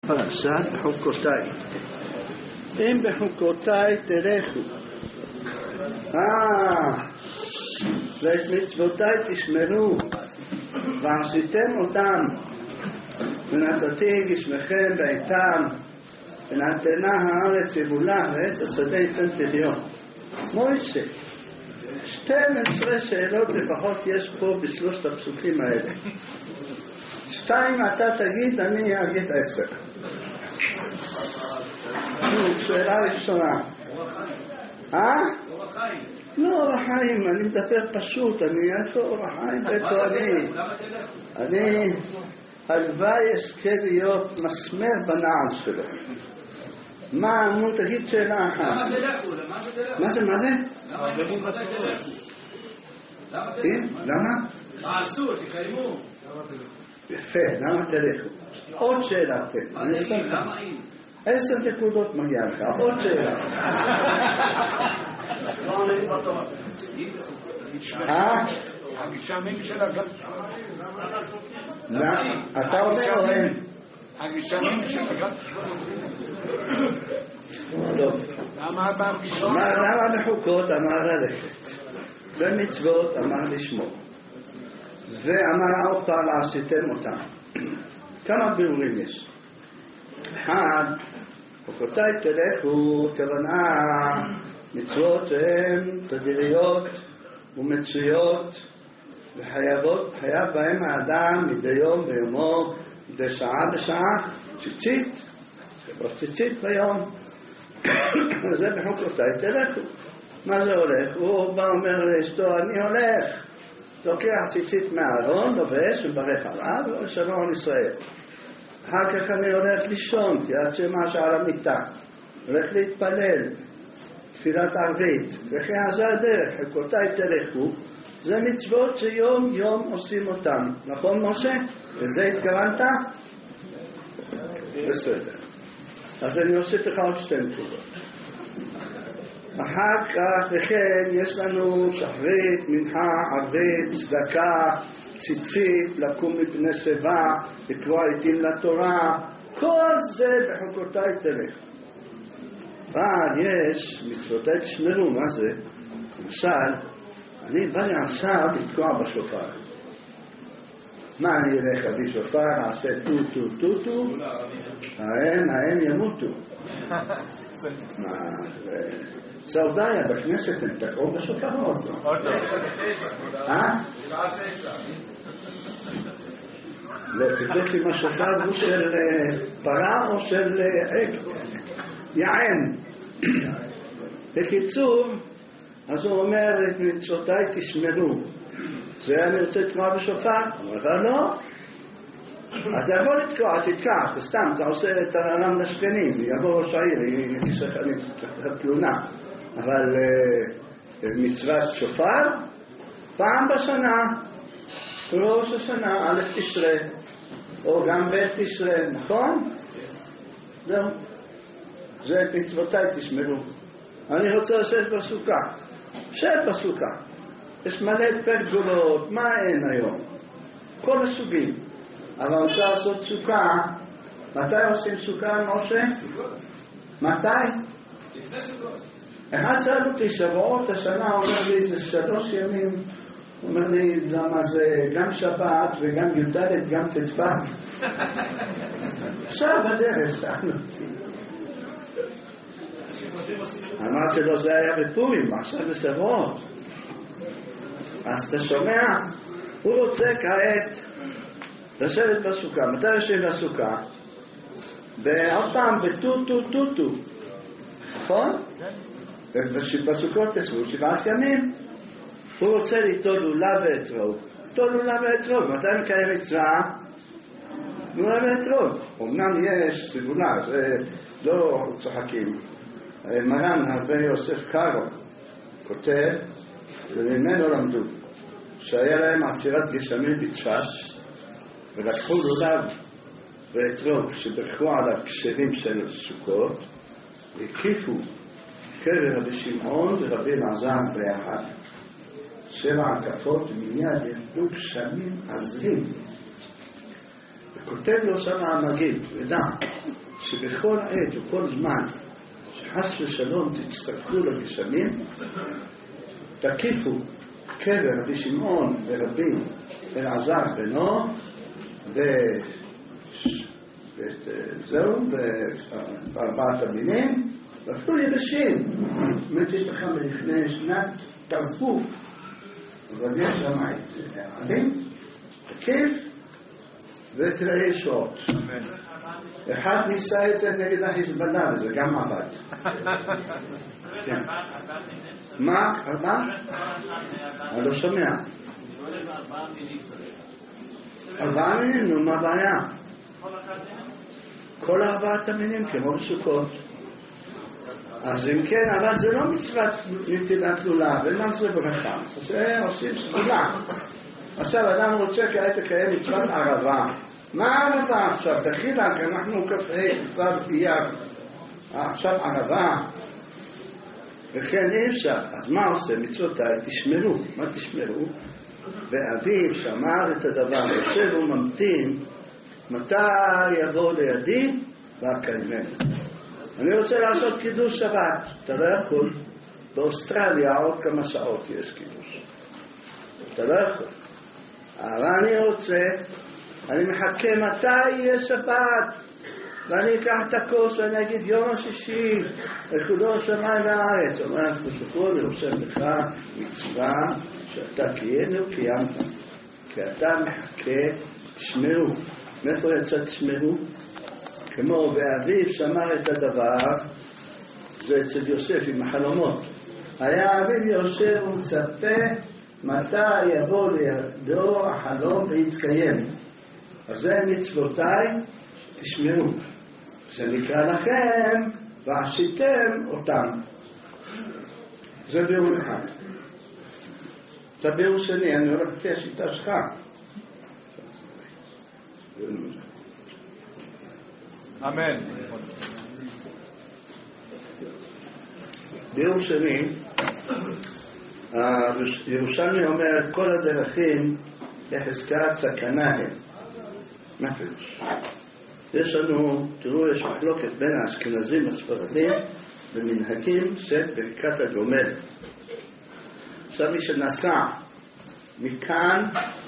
פרשת בחוקותיי. אם בחוקותיי תלכו, ואת מצוותיי תשמרו, ועשיתם אותם, ונתתי גשמכם בעיתם, ונתנה הארץ יבולה, ועץ השדה ייתן פריון. מוישה, 12 שאלות לפחות יש פה בשלושת הפסוקים האלה. 2 אתה תגיד, אני אגיד 10. שאלה ראשונה. לא אורח חיים, אני מדבר פשוט, איפה אורח חיים? איפה אני הלוואי אזכה להיות מסמר בנעל שלו. מה, נו תגיד שאלה אחת. מה זה? למה? מה עשו? תקיימו. יפה, למה תלכו? עוד שאלה תן. 10 נקודות מגיע לך, עוד שאלה. הגשמים של הגל. אתה אומר או אין? הגשמים של הגל. טוב. למה בחוקות אמר ללכת? במצוות אמר לשמור. ואמר עוד פעם עשיתם אותם. כמה בירורים יש? 1, חוקותיי תלכו, כוונה מצוות שהן תדיריות ומצויות וחייב בהם האדם מדי יום ביומו, מדי שעה בשעה, ציצית, ציצית ביום. זה בחוקותיי תלכו. מה זה הולך? הוא בא אומר לאשתו, אני הולך. לוקח ציצית מהארון, לובש וברך עליו, ושלום ישראל. אחר כך אני הולך לישון, כי עד שמש על המיטה. הולך להתפלל, תפילת ערבית. וכי זה הדרך, חוקותיי תלכו. זה מצוות שיום יום עושים אותם. נכון משה? לזה התכוונת? בסדר. אז אני עושה לך עוד 2 נקודות. אחר כך וכן יש לנו שחרית, מנחה, ערבית, צדקה, ציצית, לקום מפני שיבה, לקרוא עיתים לתורה, כל זה בחוקותיי תלך. אבל יש מצוותיי תשמרו, מה זה? למשל, אני בא לי עכשיו לתקוע בשופר. מה אני אלך להביא שופר, אעשה טו, ההם ימותו. סעודיה, בכנסת הם תקעו בשופר או לא? לא, תבדק אם השופר הוא של פרה או של יען. בקיצור, אז הוא אומר, את מצוותיי תשמרו. זה אני רוצה לתקוע בשופר? הוא אומר, לא. אתה יכול לתקוע, תתקע, סתם, אתה עושה את הרעלם לשכנים, יבוא ראש העיר, ישחק תלונה. אבל מצוות שופר, פעם בשנה, ראש השנה, א' תשרה, או גם ב' תשרה, נכון? זהו. זה את מצוותיי תשמרו. אני רוצה לשבת בסוכה. שב בסוכה. יש מלא פרגולות, מה אין היום? כל הסוגים. אבל רוצה לעשות סוכה, מתי עושים סוכה, משה? מתי? לפני סוכות. אחד שאל אותי שבועות השנה, אומר לי זה 3 ימים, אומר לי למה זה גם שבת וגם י"ד גם ט"ו. עכשיו בדרך שאל אותי. אמרתי לו זה היה בפורים, עכשיו בשבועות. אז אתה שומע? הוא רוצה כעת לשבת בסוכה. מתי יושב בסוכה? עוד פעם בטו, נכון? ובסוכות תשבו 7 ימים. הוא רוצה ליטול לולה ואתרוג. לולה ואתרוג, מתי מקיים מצווה? לולה ואתרוג. אמנם יש סגולה, זה לא צוחקים. מרן הרבה יוסף קארו כותב, וממנו למדו, שהיה להם עצירת גשמים בצפת, ולקחו לולה ואתרוג שברכו עליו כשרים של סוכות, והקיפו קבר רבי שמעון ורבי אלעזר ביחד. 7 הקפות מיד ירדו גשמים עזים. וכותב לו שם המגיד, ודע, שבכל עת וכל זמן שחס ושלום תצטרכו לגשמים, תקיפו קבר רבי שמעון ורבי אלעזר בנו, וזהו, בארבעת המינים, ואפילו יבשים. באמת יש לך מלפני שנת תרפו, אבל יש שם עלים, תקיף ותראה ישועות. אחד ניסה את זה נגד החיזבאללה, וזה גם עבד. מה? ארבע? אני לא שומע. ארבעה מינים, נו, מה הבעיה? כל ארבעת המינים כמו בסוכות. אז אם כן, אבל זה לא מצוות נטילת לולב, אין על זה ברכה. זה עושים סגולה. עכשיו אדם רוצה כעת לקיים מצוות ערבה. מה ערבה עכשיו? דחילק, אנחנו כ"ה כבר אייר. עכשיו ערבה. וכן אי אפשר. אז מה עושה? מצוותיי, תשמרו. מה תשמרו? ואביו שאמר את הדבר, יושב וממתין, מתי יבוא לידי? ואקיימנו. אני רוצה לעשות קידוש שבת. אתה לא יכול. באוסטרליה עוד כמה שעות יש קידוש. אתה לא יכול. אבל אני רוצה, אני מחכה מתי יהיה שבת, ואני אקח את הכוס ואני אגיד יום השישי, לכבודו שמיים והארץ. אומר הקדוש ברוך הוא, אני עושה לך מצווה שאתה קיימת, כי אתה מחכה, תשמרו. מאיפה יצא תשמרו? כמו ואביו שאמר את הדבר, זה אצל יוסף עם החלומות. היה אביו יושב ומצפה מתי יבוא לידו החלום ויתקיים. אז זה מצוותיי, תשמרו. זה נקרא לכם ועשיתם אותם. זה ביאור אחד. זה ביאור שני, אני הולך לפי השיטה שלך. אמן. ביאור שני, ירושלמי אומר כל הדרכים לחזקת סכנה הם. מה פירוש? יש לנו, תראו, יש מחלוקת בין האשכנזים הספרדים במנהגים של ברכת הגומל. עכשיו מי שנסע מכאן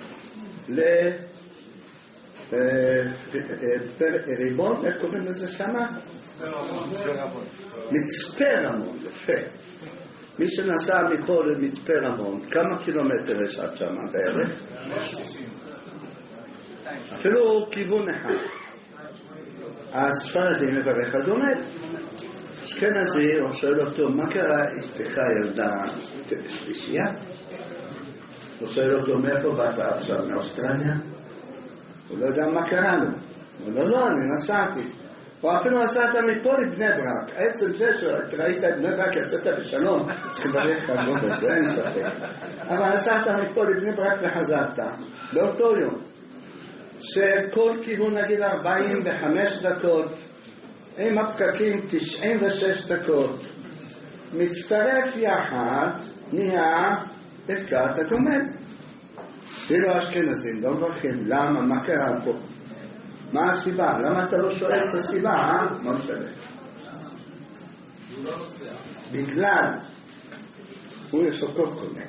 לריבון, איך קוראים לזה שמה? מצפה רמון, יפה. מי שנסע מפה למצפה רמון, כמה קילומטר יש עד שמה בערך? אפילו כיוון אחד. הספרדים מברך הגומל. אשכנזי, הוא שואל אותו, מה קרה? אשתך ילדה שלישייה? הוא שואל אותו, מאיפה באת עכשיו? מאוסטרליה? הוא לא יודע מה קרה לו. הוא אומר, לא, אני נסעתי. או אפילו נסעת מפה לבני ברק. עצם זה שראית את בני ברק, יצאת בשלום, צריך לברך את הגומל, זה אין ספק. אבל נסעת מפה לבני ברק וחזרת, באותו יום. שכל כיוון נגיד 45 דקות, עם הפקקים 96 דקות, מצטרף יחד, נהיה ברכת הגומל. ואילו אשכנזים לא מברכים, למה? מה קרה פה? מה הסיבה? למה אתה לא שואל את הסיבה? מה משנה? בגלל, הוא יש לו קוקונה.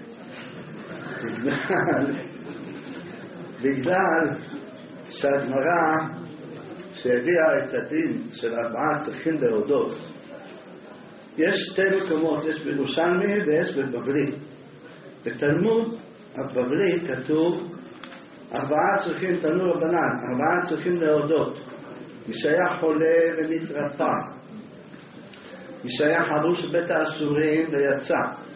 בגלל שהגמרא שהביאה את הדין של 4 צריכים להודות. יש 2 מקומות, יש בירושלמי ויש בבבלי. בתלמוד הבבלי כתוב 4 צריכים, תנו רבנן, 4 צריכים להודות. מי שהיה חולה ונתרפא, מי שהיה חבוש בבית האסורים ויצא,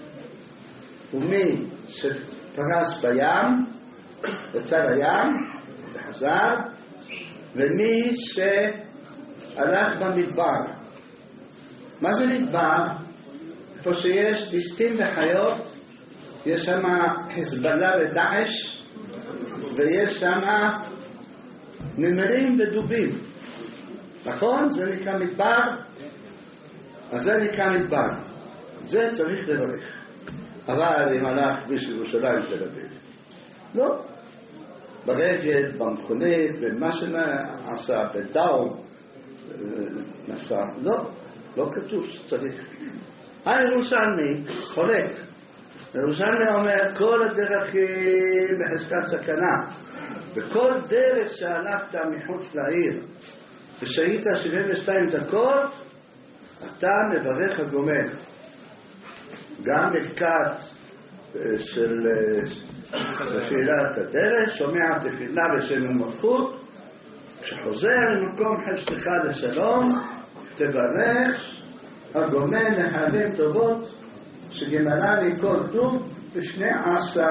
ומי שפרס בים, יצא לים וחזר, ומי שהלך במדבר. מה זה מדבר? איפה שיש ליסטים וחיות, יש שם חיזבאללה ודאעש, ויש שם נמרים ודובים. נכון? זה נקרא מדבר. אז זה נקרא מדבר. זה צריך לברך. אבל אם הלך בשביל ירושלים תל אביב, לא. ברגל, במכונית, במה שעשה, בדאום, עשה. לא כתוב שצריך. הירושלמי חולק. הירושלמי אומר כל הדרכים בחזקת סכנה, וכל דרך שהלכת מחוץ לעיר ושהית 72 דקות אתה מברך הגומל. גם לקראת של תפילת הדרך שומע תפילה בשם המלכות, כשחוזר למקום חפצך לשלום תברך הגומל לחיים טובות שגמלה לי כל טוב ב12.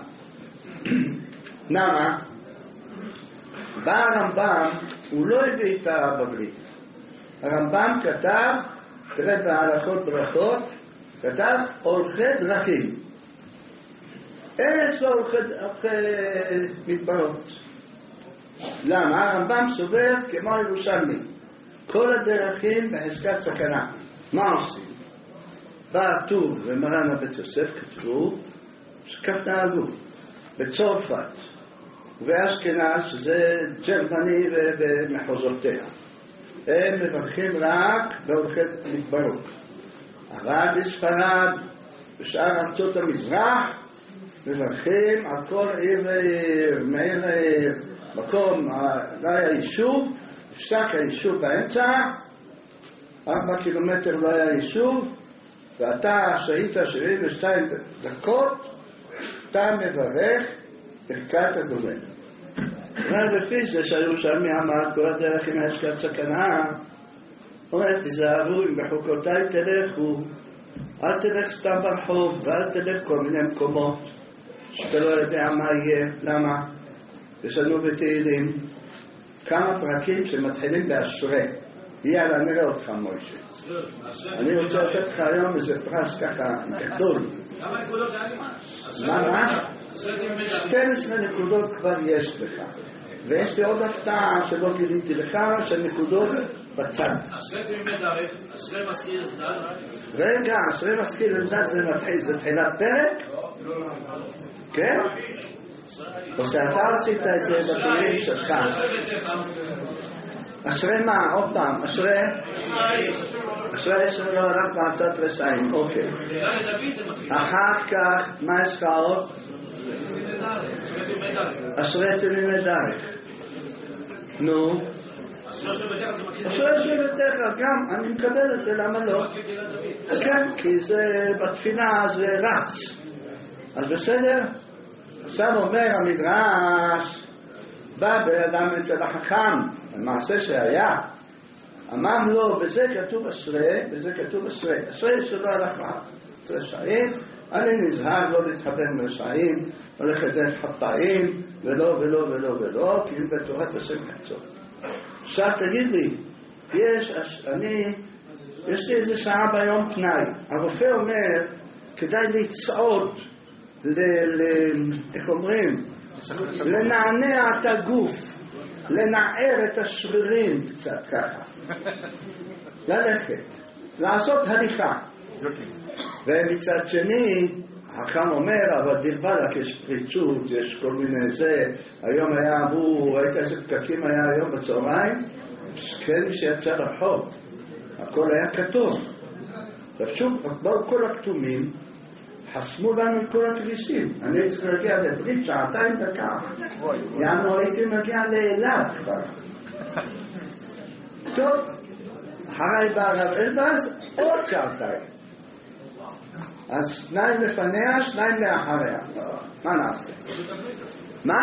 למה? בא הרמב"ם, הוא לא הביא את הבבלי. הרמב"ם כתב, תראה בהלכות ברכות, כתב הולכי דרכים. אין אצלו הולכי מדברות. למה? הרמב"ם סובר כמו ירושלמי. כל הדרכים בחזקת סכנה. מה עושים? בא הטור ומרן הבית יוסף כתבו שכך נהגו בצרפת ובאשכנז, שזה ג'רמני ומחוזותיה, הם מברכים רק בהולכי מדברות. אבל בספרד בשאר ארצות המזרח מברכים על כל עיר ועיר, מקום, לא היה יישוב, הפסק היישוב באמצע, 4 קילומטר לא היה יישוב, ואתה שהית 72 דקות, אתה מברך ברכת הגומל. ולפי זה שהירושלמי אמר כל הדרך עם חזקת סכנה, אומר תיזהרו אם בחוקותיי תלכו, אל תלך סתם ברחוב ואל תלך כל מיני מקומות שאתה לא יודע מה יהיה. למה? יש לנו בתהילים כמה פרקים שמתחילים באשרי. יאללה נראה אותך מוישה. אני רוצה לתת לך היום איזה פרס ככה גדול. כמה נקודות היה לי? מה? 12 נקודות כבר יש לך, ויש לי עוד הפתעה שלא גיליתי לך של נקודות בצד. אשרי מזכיר אלדד. רגע, אשרי מזכיר אלדד זה מתחיל, זה תחילת פרק? כן? או שאתה עשית את זה בתהילים שלך. אשרי מה? עוד פעם, אשרי? אשרי שלא הלך בעצת רשעים, אוקיי. אחר כך, מה יש לך עוד? אשרי תמימי דרך. נו? אשרי שבתך, גם, אני מקבל את זה, למה לא? כן, כי זה בתפילה זה רץ. אז בסדר? עכשיו אומר המדרש, בא באדם אצל החכם, המעשה שהיה, אמר לו, בזה כתוב אשרי, בזה כתוב אשרי, אשרי שלא הלך רשעים, אני נזהר לא להתחבר רשעים, הולך דרך חטאים, ולא ולא ולא ולא, כי בתורת השם קצור. עכשיו תגיד לי, יש לי איזה שעה ביום פנאי, הרופא אומר, כדאי לצעוד, איך אומרים? לנענע את הגוף, לנער את השרירים קצת ככה, ללכת, לעשות הליכה. ומצד שני החכם אומר, אבל דרבלק יש פריצות, יש כל מיני זה, היום היה, ראית איזה פקקים היה היום בצהריים? כן, מי שיצא רחוב, הכל היה כתוב. ושוב, באו כל הכתומים, חסמו לנו את כל הכבישים. אני הייתי צריך להגיע לברית 2 דקות. יענו הייתי מגיע לאילת כבר. טוב, אחרי בא הרב אלבז, עוד 2. אז 2 לפניה, 2 לאחריה. מה נעשה? מה?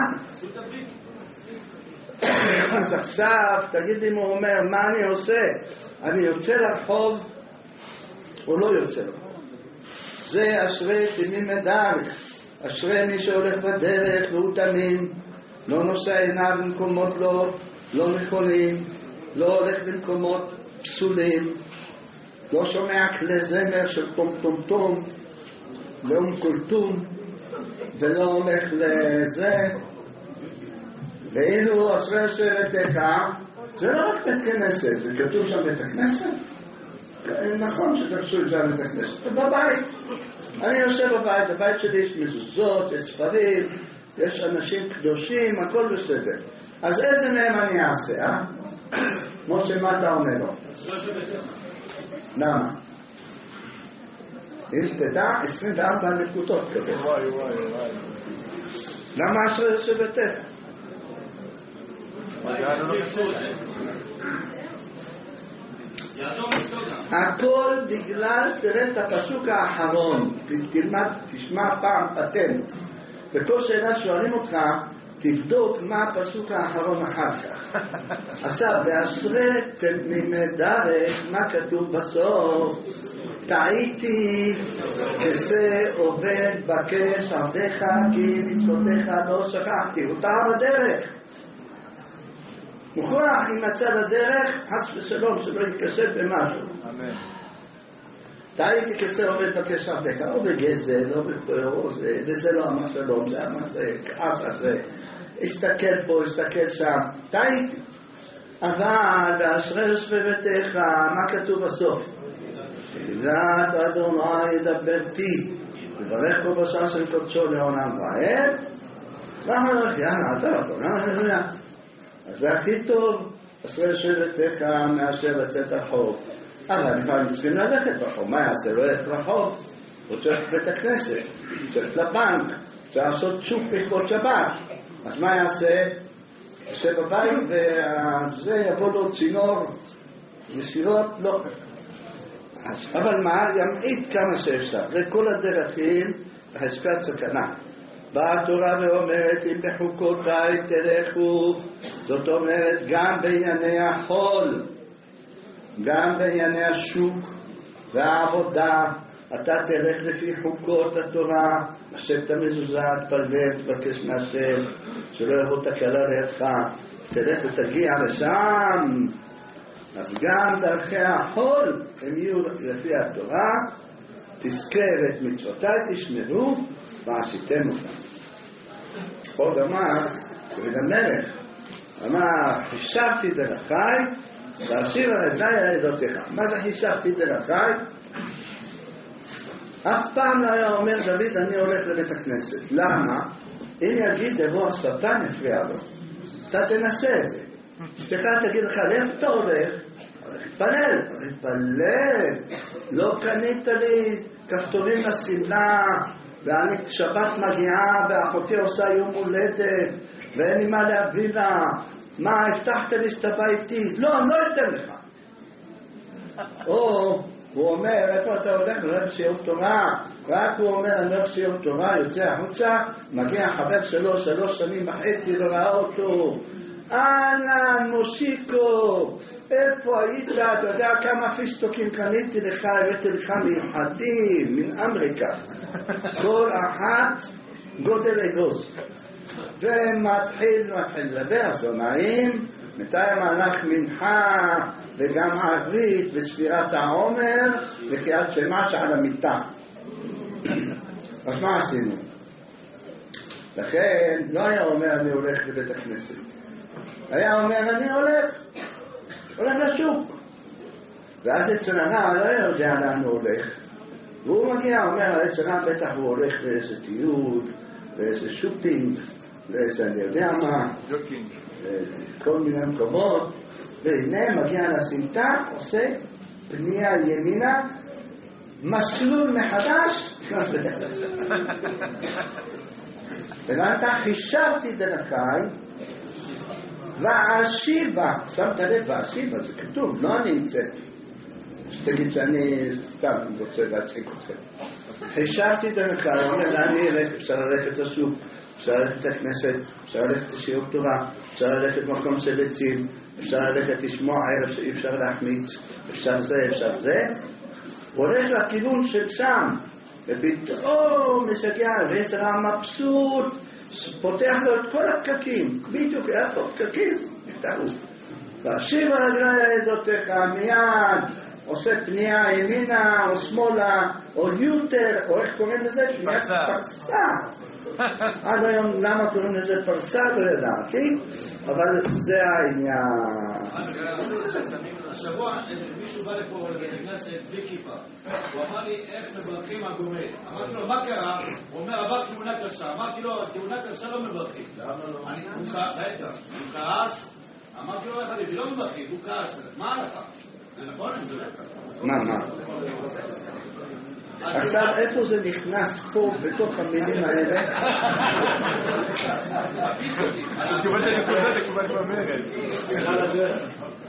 אז עכשיו, תגיד לי מה הוא אומר, מה אני עושה? אני יוצא לרחוב או לא יוצא לרחוב? זה אשרי תמימי דרך, אשרי מי שהולך בדרך והוא תמים, לא נושא עיניו במקומות לא נכונים, לא הולך במקומות פסולים, לא שומע כלי זמר של טום טום טום, לאום קולטום, ולא הולך לזה. ואילו אשרי שבתך, זה לא רק בית כנסת, זה כתוב שם בית הכנסת. נכון שתרשו את זה על בית הכנסת, בבית. אני יושב בבית, בבית שלי יש מזוזות, יש ספרים, יש אנשים קדושים, הכל בסדר. אז איזה מהם אני אעשה, משה, מה אתה עונה לו? למה? אם תדע, 24 נקודות כזה. למה אשרי יושבתך? הכל בגלל, תראה את הפסוק האחרון, תשמע פעם פטנט. בכל שאלה שואלים אותך, תבדוק מה הפסוק האחרון אחר כך. עכשיו, באשרי תמימי דרך, מה כתוב בסוף? טעיתי כזה עובד בקש עבדיך, כי מצוותיך לא שכחתי. הוא טעה בדרך. מוכרח אם מצא בדרך, חס ושלום, שלא יקשב במשהו. אמן. טעיתי כזה עובד בקש עבדיך, לא בגזל, לא בכפור, זה לא אמר שלום, זה אמר זה, כעס על זה. הסתכל פה, הסתכל שם, טעיתי. אבל באשרי יושבתך, מה כתוב בסוף? תהילת אדוני ידבר פי, וברך כל בשר של קודשו לעולם ועד, ואמר יאללה, אתה אדוני, אז זה הכי טוב, אשרי יושבתך מאשר לצאת רחוב. אבל לפעמים צריכים ללכת רחוב, מה יעשה? לא ילך רחוב, הוא צריך לבית הכנסת, צריך לבנק, צריך לעשות שוק לכבוד שבת. אז מה יעשה? יושב בבית וזה יבוא לו צינור ישירות, לא. אבל מה? ימעיט כמה שאפשר. זה כל הדרכים בחזקת סכנה. באה התורה ואומרת, אם בחוקותיי תלכו, זאת אומרת גם בענייני החול, גם בענייני השוק והעבודה, אתה תלך לפי חוקות התורה, לשאת את המזוזה, תפלל, תבקש מהשם, שלא יבוא תקלה לידך, תלך ותגיע לשם. אז גם דרכי החול הם יהיו לפי התורה, תזכה ואת מצוותיי תשמרו ועשיתם אותם. עוד אמר, דוד המלך, אמר, חישבתי דרכי, להשיב על ידי על עדותיך. מה זה חישבתי דרכי? אף פעם לא היה אומר דוד, אני הולך לבית הכנסת. למה? אם יגיד יבוא השטן יפריע לו. אתה תנסה את זה. אשתך תגיד לך, לאן אתה הולך? להתפלל. להתפלל. לא קנית לי כפתורים לשמלה, ואני שבת מגיעה ואחותי עושה יום הולדת, ואין לי מה להביא לה. מה, הבטחת לי שאתה בא איתי? לא, אני לא אתן לך. או הוא אומר, איפה אתה הולך? אני הולך שיעור תורה. רק הוא אומר, אני הולך שיעור תורה, יוצא החוצה, מגיע חבר שלו 3.5 שנים, לא ראה אותו. אהלן, מושיקו, איפה היית? אתה יודע כמה פיסטוקים קניתי לך, הבאתי לך מיוחדים, מן אמריקה. כל אחת גודל אגוז. ומתחיל לדבר, זה נעים, מתי המהלך מנחה וגם ערבית וספירת העומר וקריאת שמע שעל המיטה. אז מה עשינו? לכן לא היה אומר אני הולך לבית הכנסת, היה אומר אני הולך לשוק. ואז אצלנה לא יודע לאן הוא הולך, והוא מגיע, אומר אצלנה בטח הוא הולך לאיזה טיול, לאיזה שופינג, לאיזה אני יודע מה, כל מיני מקומות. והנה מגיע לסמטה, עושה פנייה ימינה, מסלול מחדש, נכנס בית הכנסת. ולאתה חישבתי דרכי ואשיבה, שמת לב ואשיבה, זה כתוב, לא אני המצאתי. שתגיד שאני סתם רוצה להצחיק אתכם. חישבתי דרכי, אני אלך, אפשר ללכת לשוק, אפשר ללכת לכנסת, אפשר ללכת לשיעור תורה, אפשר ללכת מקום של עצים, אפשר ללכת לשמוע ערב שאי אפשר להחמיץ, אפשר זה, אפשר זה. הוא הולך לכיוון של שם, ופתאום משגע, ויצר המבסוט, פותח לו את כל הפקקים, בדיוק היה פה פקקים, נפתרו. ואשיב על רגלי עדותיך מיד, עושה פנייה ימינה או שמאלה, או יותר, או איך קוראים לזה? פרסה. עד היום למה קוראים לזה פרסה לא ידעתי, אבל זה העניין. השבוע מישהו בא לפה לבית הכנסת בלי כיפה, הוא אמר לי איך מברכים הגומל. אמרתי לו מה קרה? הוא אומר עבר תאונה קשה. אמרתי לו תאונה קשה לא מברכים. הוא כעס, אמרתי לו, אני לא מבקר, הוא כעס, מה לך? זה נכון? מה? עכשיו, איפה זה נכנס פה, בתוך המילים האלה? קיבלת נקודה, קיבלת במרד.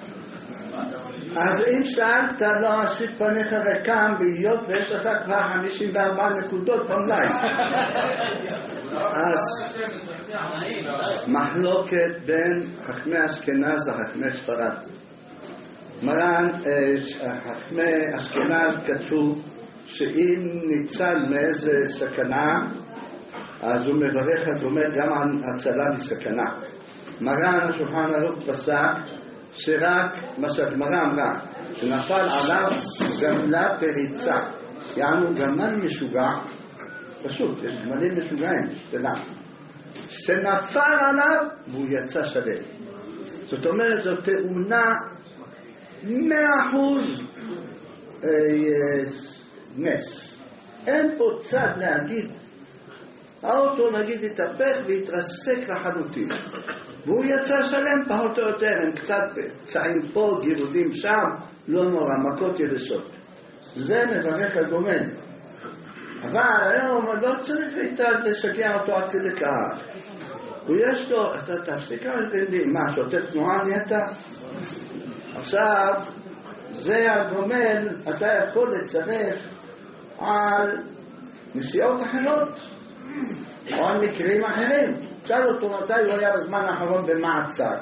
אז אם שאלת, לא אשיב פניך ריקם, בהיות ויש לך כבר 54 נקודות אונליין. אז מחלוקת בין חכמי אשכנז לחכמי ספרד. מרן, חכמי אשכנז כתוב שאם ניצל מאיזה סכנה, אז הוא מברך הגומל גם על הצלה מסכנה. מרן השולחן ערוך פסק שרק מה שהגמרא אמרה, שנפל עליו גמלה פריצה, יענו גמל משוגע, פשוט, יש גמלים משוגעים, תדע, שנפל עליו והוא יצא שלם. זאת אומרת, זו תאונה 100% נס. אין פה צד להגיד, האוטו נגיד התהפך והתרסק לחלוטין, והוא יצא שלם פחות או יותר, הם קצת פצעים פה, גירודים שם, לא נורא, מכות יבשות. זה מברך הגומל. אבל היום לא צריך לשגע אותו עד כדי כך. ויש לו, אתה תפסיקה לי, מה, שוטט תנועה נהייתה? עכשיו, זה הגומל, אתה יכול לצרף על נסיעות אחרות, או על מקרים אחרים. שאל אותו מתי הוא היה בזמן האחרון במעצר.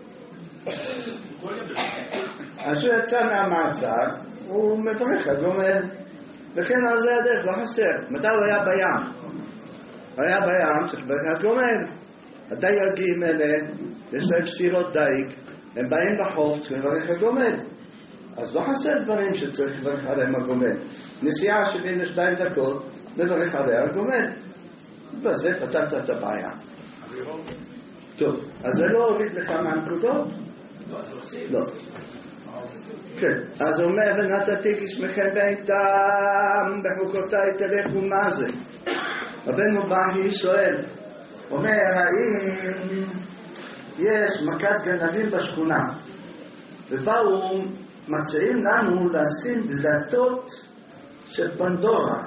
אז הוא יצא מהמעצר, הוא מברך הגומל, וכן על זה הדרך, לא חסר. מתי הוא היה בים? הוא היה בים, צריך לברך הגומל. הדייגים האלה, יש להם סירות דייג, הם באים לחוף, צריכים לברך הגומל. אז לא חסר דברים שצריך לברך עליהם הגומל. נסיעה 72 דקות, לברך עליה הגומל. בזה פתרת את הבעיה. טוב, אז זה לא הוריד לך מהנקודות? לא. כן, אז הוא אומר, ונתתי גשמכם בעיתם, בחוקותיי תלכו מה זה? רבנו בהי שואל, אומר, האם יש מכת גנבים בשכונה, ובאו מציעים לנו לשים דלתות של פנדורה.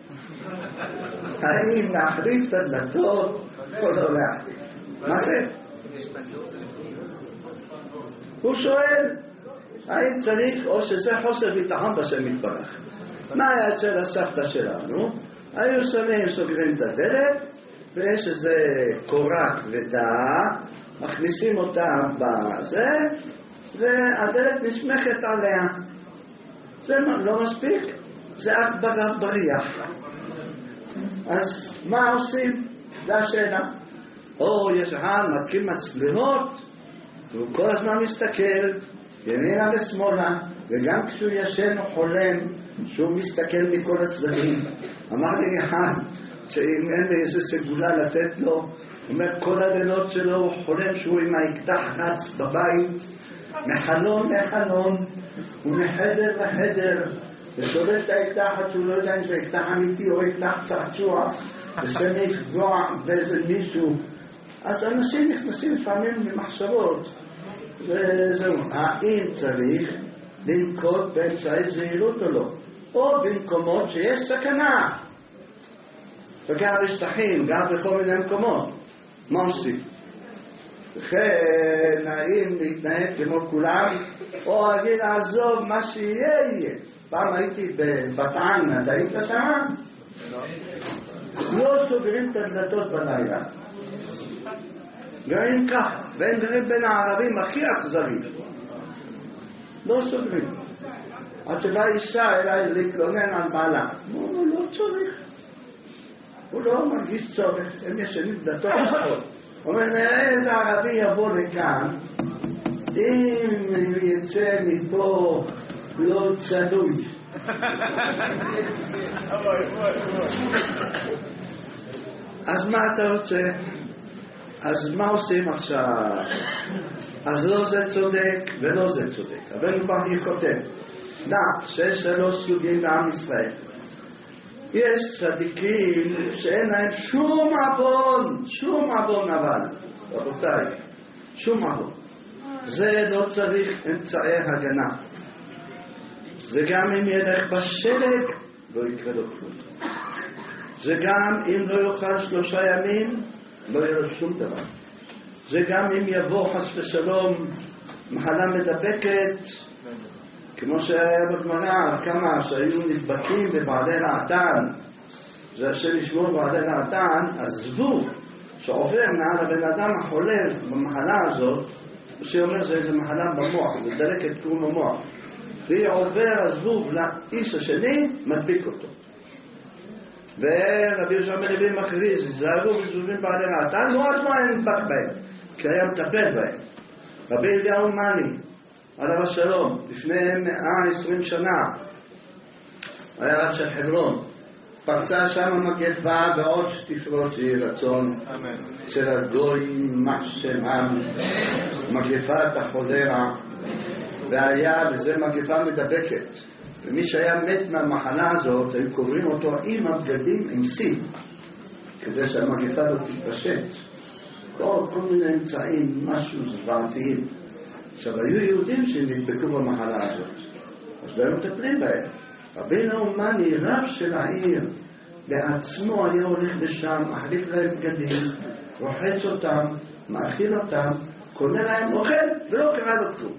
האם להחליף את הדלתות או לא להחליף? מה זה? הוא שואל, האם צריך, או שזה חוסר ביטחון בשם יתברך. מה היה אצל הסבתא שלנו? היו שמים, סוגרים את הדלת, ויש איזה קורה כבדה, מכניסים אותה בזה, והדלת נשמכת עליה. זה לא מספיק, זה רק בריח. אז מה עושים? זה השאלה. או יש אחד מתקים מצלמות, והוא כל הזמן מסתכל ימינה ושמאלה, וגם כשהוא ישן הוא חולם שהוא מסתכל מכל הצדדים. אמר לי אחד שאם אין לי איזה סגולה לתת לו, הוא אומר כל הלילות שלו הוא חולם שהוא עם האקדח רץ בבית מחלון לחלון ומחדר לחדר ושולט את האקדח עד שהוא לא יודע אם זה אקדח אמיתי או אקדח צעצוע ושם לפגוע באיזה מישהו. אז אנשים נכנסים לפעמים למחשבות וזהו. האם צריך לנקוט באמצעי זהירות או לא, או במקומות שיש סכנה, וגם בשטחים, גם בכל מיני מקומות, מה עושים? וכן האם להתנהג כמו כולם, או להגיד לעזוב מה שיהיה. פעם הייתי בבת-עין, אתה היית שם? לא סוגרים את הדלתות בלילה, גרים ככה, והם גרים בין הערבים הכי אכזרים, לא סוגרים. עד שבאה אישה אליי להתלונן על בעלה, הוא לא צריך, הוא לא מרגיש צורך, הם ישנים דלתות אחרות. הוא אומר, נראה איזה ערבי יבוא לכאן, אם יצא מפה לא צדוי. אז מה אתה רוצה? אז מה עושים עכשיו? אז לא זה צודק ולא זה צודק. אבל הוא כבר כותב, שיש שלוש סוגים לעם ישראל. יש צדיקים שאין להם שום עוון אבל, רבותיי, שום עוון. זה לא צריך אמצעי הגנה. זה גם אם ילך בשלג, לא יקרה לו כלום. זה גם אם לא יאכל 3 ימים, לא יהיה לו שום דבר. זה גם אם יבוא חס ושלום מחלה מדבקת, כמו שהיה בגמרא, כמה שהיו נדבקים בבעלי רעתן, זה השם ישמור בעלי רעתן, עזבו שעובר מעל הבן אדם החולה במחלה הזאת, שאומר זה איזה מחלה במוח, זה דלקת קרום המוח, והיא עובר הזבוב לאיש השני, מדביק אותו. ורבי יהושע בן לוי מכריז, זהרו בזבובים בעלי רעתן, לא עד מה היה נדבק בהם, כי היה מטפל בהם. רבי אליהו מאני, עליו השלום, לפני 120 שנה, היה רב של חברון, פרצה שם מגפה בעוד שתפרוץ יהי רצון אצל הגוי מחשמם, מגפת החולרה, וזה מגפה מדבקת, ומי שהיה מת מהמחלה הזאת היו קוברים אותו עם הבגדים עם סין, כדי שהמגפה לא תתפשט. כל מיני אמצעים, משהו זוועתיים. עכשיו היו יהודים שנדבקו במחלה הזאת, אז לא מטפלים בהם. רבינו מאני, רב של העיר, בעצמו היה הולך לשם, מחליף להם בגדים, רוחץ אותם, מאכיל אותם, קונה להם אוכל, ולא קרה לו כלום.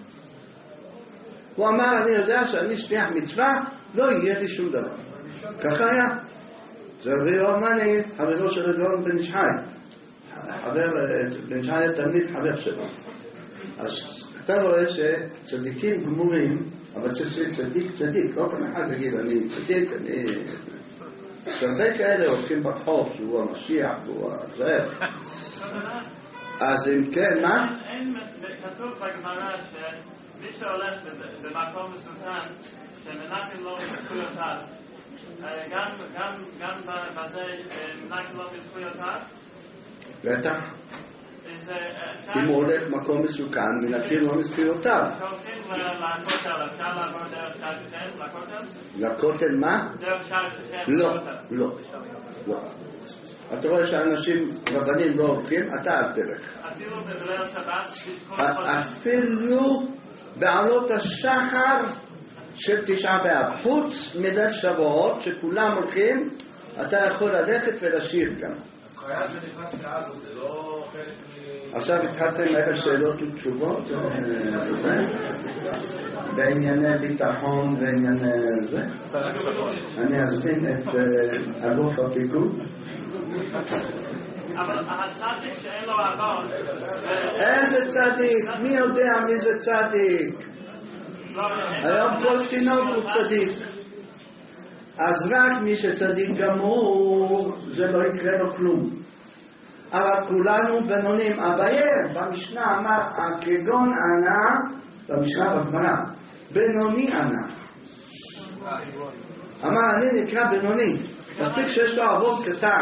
הוא אמר, אני יודע שאני שליח מצווה, לא יהיה לי שום דבר. ככה היה. זה רבינו מאני, חברו של הגאון בן איש חי. בן איש חי היה תלמיד חבר שלו. אז אתה רואה שצדיקים גמורים, אבל צריך צדיק צדיק, לא כאן אחד להגיד, אני צדיק, אני... הרבה כאלה הולכים ברחוב, שהוא המשיח, הוא הזהב. אז אם כן, מה? כתוב בגמרא שמי שהולך במקום מסוכן, שמנחם לו בזכויותיו, גם בזה מנחם לו בזכויותיו? בטח. אם הוא הולך מקום מסוכן, מנקים לו מזכויותיו. כשהולכים לכותל, אפשר לעבור דרך שער שכם לכותל? לכותל מה? דרך שער שכם לא, לא. אתה רואה שאנשים רבנים לא הולכים, אתה אל תלך. אפילו בליל שבת? אפילו בעלות השחר של 9 באב. חוץ מליל שבועות שכולם הולכים, אתה יכול ללכת ולשיר גם. חייל שנכנס לעזה זה לא חלק עכשיו התחלתם את השאלות ותשובות בענייני ביטחון וענייני זה. אני אזמין את אלוף הפיקוד. אבל הצדיק שאין לו עוון. איזה צדיק? מי יודע מי זה צדיק? היום כל תינוק הוא צדיק. אז רק מי שצדיק גמור, זה לא יקרה לו כלום. אבל כולנו בינונים. אביי במשנה אמר, כגון ענה, במשנה בגמרא, בינוני ענה. אמר, אני נקרא בינוני. מספיק שיש לו עוון קטן.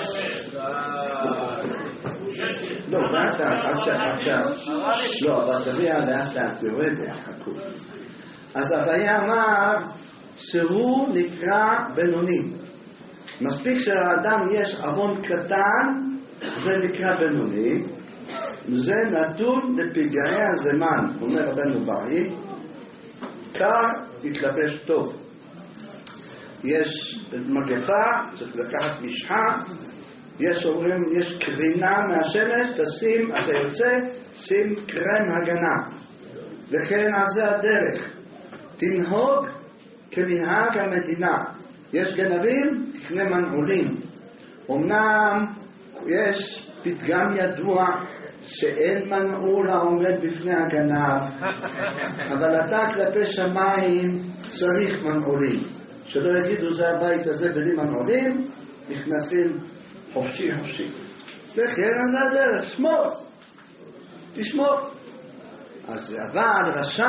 לא, לאט עכשיו. לא, אבל תביע לאט יורד, חכו. אז אביי אמר, שהוא נקרא בינוני. מספיק שהאדם יש עוון קטן, זה נקרא בינוני. זה נתון לפגעי הזמן, אומר רבנו בראי, קר תתלבש טוב. יש מגפה, צריך לקחת משחה, יש אומרים, יש קרינה מהשמש, תשים, אתה יוצא, שים קרם הגנה. וכן על זה הדרך. תנהוג כמנהג המדינה. יש גנבים, תקנה מנעולים. אמנם יש פתגם ידוע שאין מנעול העומד בפני הגנב, אבל אתה כלפי שמיים צריך מנעולים. שלא יגידו זה הבית הזה בלי מנעולים, נכנסים חופשי. וכן על זה הדרך, שמור. תשמור. אז אבל רשע,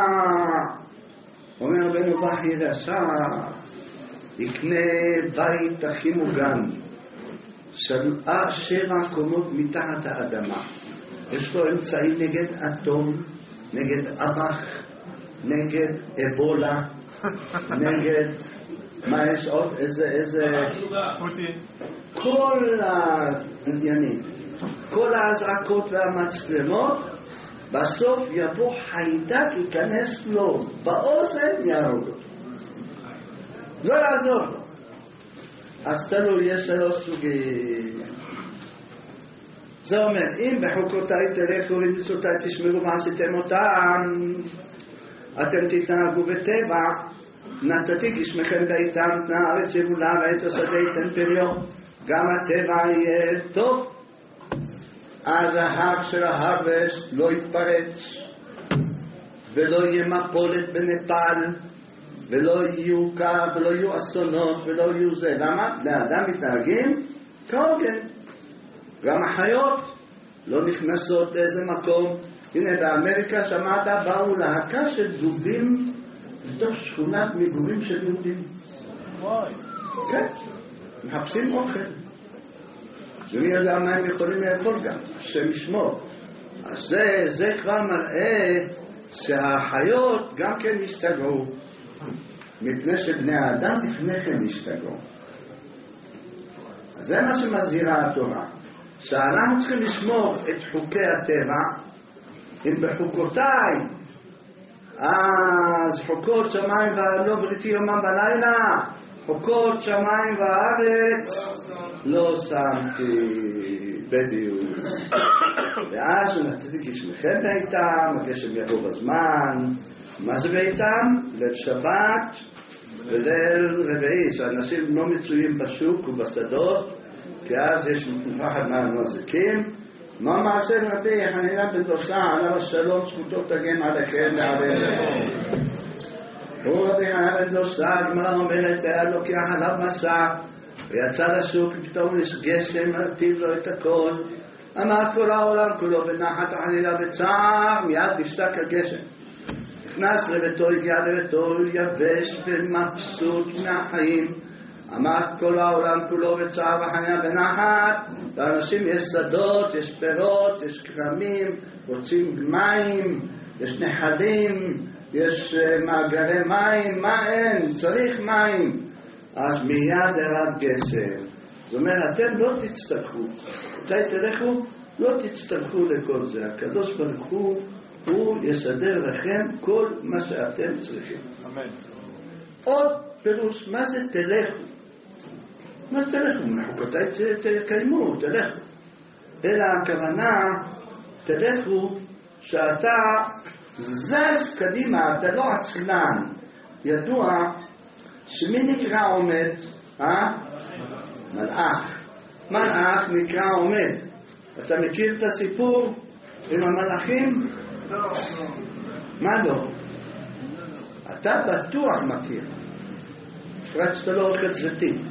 אומר רבנו בראי, רשע יקנה בית הכי מוגן, 7 קומות מתחת האדמה. יש לו אמצעי נגד אטום, נגד אב"ח, נגד אבולה, נגד מה יש עוד? איזה כל העניינים, כל ההזעקות והמצלמות, בסוף יבוא חיידק, ייכנס לו באוזן, יהרוג אותו. לא יעזור לו. אז תלוי, יש שלוש סוגים. זה אומר, אם בחוקותיי תלכו ובמצוותיי תשמרו ועשיתם אותם, אתם תתנהגו בטבע, נתתי גשמכם באיתם, תנה הארץ יבולה ועץ השדה ייתן פריו, גם הטבע יהיה טוב. אז ההר של ההרווסט לא יתפרץ, ולא יהיה מפולת בנפאל, ולא יהיו קר, ולא יהיו אסונות, ולא יהיו זה. למה? בני אדם מתנהגים כהוגן. גם החיות לא נכנסות לאיזה מקום. הנה באמריקה שמעת, באו להקה של דובים בתוך שכונת מגורים של יהודים. כן, מחפשים אוכל. ומי יודע מה הם יכולים לאכול גם, השם ישמור. אז זה כבר מראה שהחיות גם כן השתגעו, מפני שבני האדם לפני כן השתגעו. אז זה מה שמזהירה התורה, שאנחנו צריכים לשמור את חוקי הטבע. אם בחוקותיי, אז חוקות שמיים ולא בריתי יומם ולילה, חוקות שמיים וארץ לא שמתי בדיוק. ואז הוא נתתי גשמכם בעיתם, הגשם יבוא בזמן. מה זה בעיתם? ליל שבת וליל רביעי, שאנשים לא מצויים בשוק ובשדות, כי אז יש מפחד מהנזקים. מה מעשה רבי חנינא בן דוסה עליו השלום, זכותו תגן עליכם ועלינו. הוא רבי חנינא בן דוסה, הגמרא אומרת, היה לוקח עליו מסע ויצא לשוק, ופתאום יש גשם, מרטיב לו את הכל. אמר כל העולם כולו בנחת וחנינה בצער, מיד נפסק הגשם. נכנס לביתו, הגיע לביתו, יבש ומבסוט מהחיים. אמר כל העולם כולו בצער וחנינה בנחת. לאנשים יש שדות, יש פירות, יש כרמים, רוצים מים, יש נחלים, יש מאגרי מים, מה אין? צריך מים. אז מיד ירד גשם. זאת אומרת, אתם לא תצטרכו. מתי תלכו? לא תצטרכו לכל זה. הקדוש ברוך הוא יסדר לכם כל מה שאתם צריכים. אמן. עוד פירוש, מה זה תלכו? מה זה תלכו? מחוקותיי תקיימו, תלכו. אלא הכוונה, תלכו שאתה זז קדימה, אתה לא עצלן. ידוע שמי נקרא עומד? מלאך. מלאך נקרא עומד. אתה מכיר את הסיפור עם המלאכים? לא. מה לא? אתה בטוח מכיר. בפרט שאתה לא אוכל זיתים.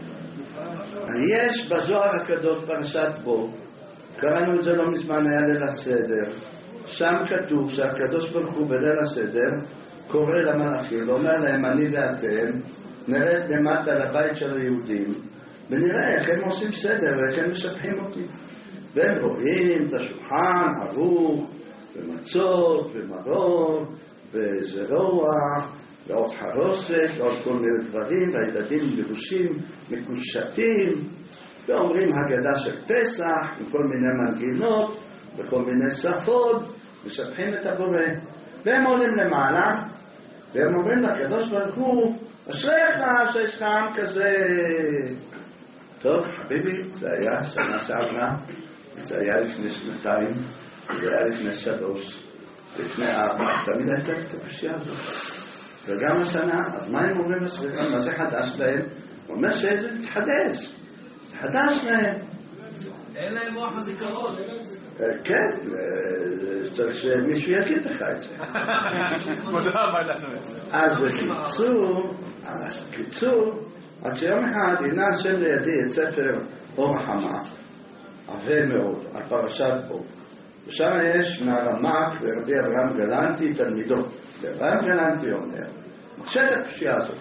יש בזוהר הקדוש פרשת בו, קראנו את זה לא מזמן, היה ליל הסדר. שם כתוב שהקדוש ברוך הוא בליל הסדר קורא למלאכים ואומר להם, אני ואתם נרד למטה לבית של היהודים ונראה איך הם עושים סדר ואיך הם משבחים אותי. והם רואים את השולחן ערוך ומצות ומרור וזרוע ועוד חרוסת ועוד כל מיני דברים, והילדים לבושים מקושטים ואומרים הגדה של פסח עם כל מיני מנגינות וכל מיני שפות, משבחים את הבורא. והם עולים למעלה והם אומרים לקדוש ברוך הוא, אשריך שיש לך עם כזה. טוב חביבי, זה היה שנה שעברה, זה היה לפני 2 שנתיים, זה היה לפני 3, לפני 4, תמיד הייתה את הקושיה הזאת. וגם השנה, אז מה הם אומרים לסביבה? מה זה חדש להם? הוא אומר שזה מתחדש, זה חדש להם. אין להם מוח הזיכרון. כן, צריך שמישהו יגיד לך את זה. אז בקיצור, עד שיום אחד הנה השם לידי את ספר אור החמה, עבה מאוד, על פרשת בו. ושם יש מהרמ"ק ורבי אברהם גלנטי תלמידו. ואברהם גלנטי אומר, מחשת הקושייה הזאת.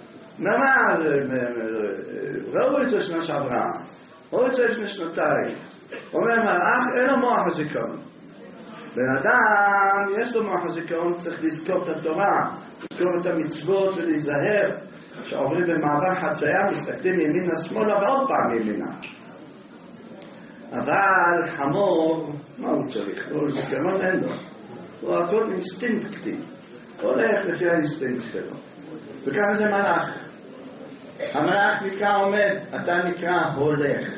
ראו את זה שנה שעברה, ראו את זה לפני 2. אומר מלאך, אין לו מוח הזיכרון. בן אדם, יש לו מוח הזיכרון, צריך לזכור את התורה, לזכור את המצוות ולהיזהר. שעוברים במעבר חצייה, מסתכלים ימינה שמאלה ועוד פעם ימינה. אבל חמור, מה הוא צריך? לא זיכרון אין לו. הוא הכל אינסטינקטי, הולך לפי האינסטינקט שלו. וככה זה מלאך. המלאך נקרא עומד, אתה נקרא הולך.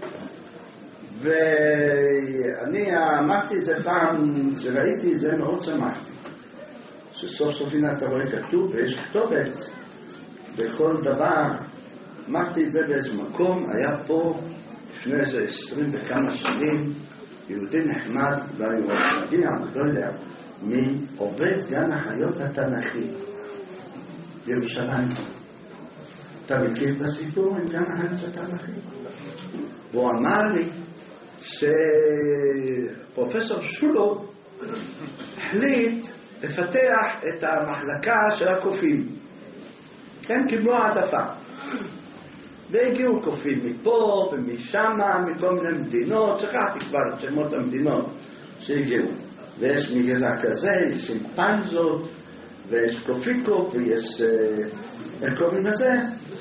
ואני אמרתי את זה פעם, כשראיתי את זה מאוד שמחתי. שסוף סוף הנה אתה רואה כתוב ויש כתובת בכל דבר. אמרתי את זה באיזה מקום, היה פה לפני איזה 20 וכמה שנים, יהודי נחמד, לא היו רשמדים, לא יודע, מעובד גן החיות התנ"כי בירושלים. אתה מכיר את הסיפור עם גן החיות התנ"כי? והוא אמר לי שפרופסור שולוב החליט לפתח את המחלקה של הקופים. הם קיבלו העדפה. והגיעו קופים מפה ומשם, מכל מיני מדינות, שכחתי כבר את שמות המדינות שהגיעו. ויש מגזע כזה, יש סימפנזות, ויש קופיקו, ויש... איך קוראים לזה?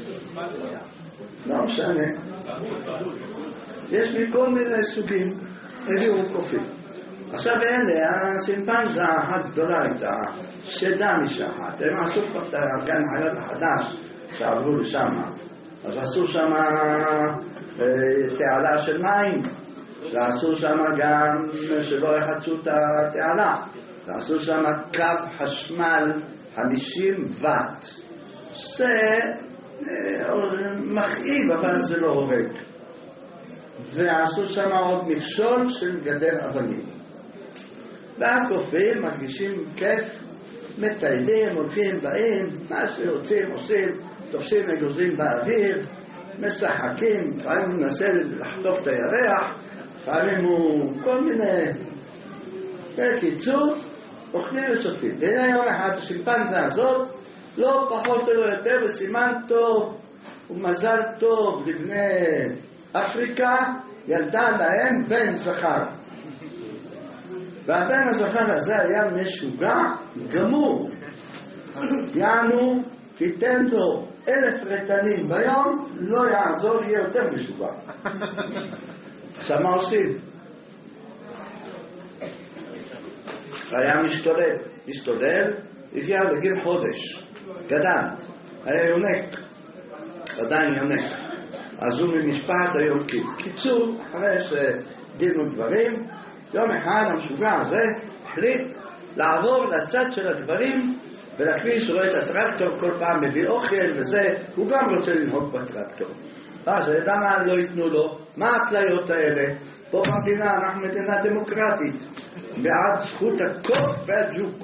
לא משנה. יש מכל מיני סוגים, הגיעו קופים. עכשיו אלה, הסימפנזה הגדולה הייתה, שדה משחת. הם עשו כבר את הגן החיות החדש שעברו לשם. אז עשו שם תעלה של מים, ועשו שם גם שלא יחצו את התעלה, ועשו שם קו חשמל 50 וט. זה מכאיב, אבל זה לא הורג. ועשו שם עוד מכשול של גדר אבנים. והקופים מרגישים כיף, מטיילים, הולכים, באים, מה שרוצים, עושים, תופסים אגוזים באוויר, משחקים, לפעמים הוא מנסה לחטוף את הירח, לפעמים הוא כל מיני... בקיצור, אוכלים ושותים. והנה יום אחד השימפנזה הזאת, לא פחות או יותר, וסימן טוב ומזל טוב לבני אפריקה, ילדה להם בן זכר. והבן הזכר הזה היה משוגע גמור. יענו, תיתן לו 1,000 רטנים ביום, לא יעזור, יהיה יותר משוגע. עכשיו מה עושים? היה משתולל, הגיע לגיל חודש, גדל, היה יונק, עדיין יונק. אז הוא ממשפחת היונקים. קיצור, אחרי שדינו דברים, יום אחד המשוגע הזה החליט לעבור לצד של הדברים ולהכניס לו את הטרקטור, כל פעם מביא אוכל וזה, הוא גם רוצה לנהוג בטרקטור. אז למה לא ייתנו לו? מה הפליות האלה? פה במדינה אנחנו מדינה דמוקרטית, בעד זכות הקוף והג'וק.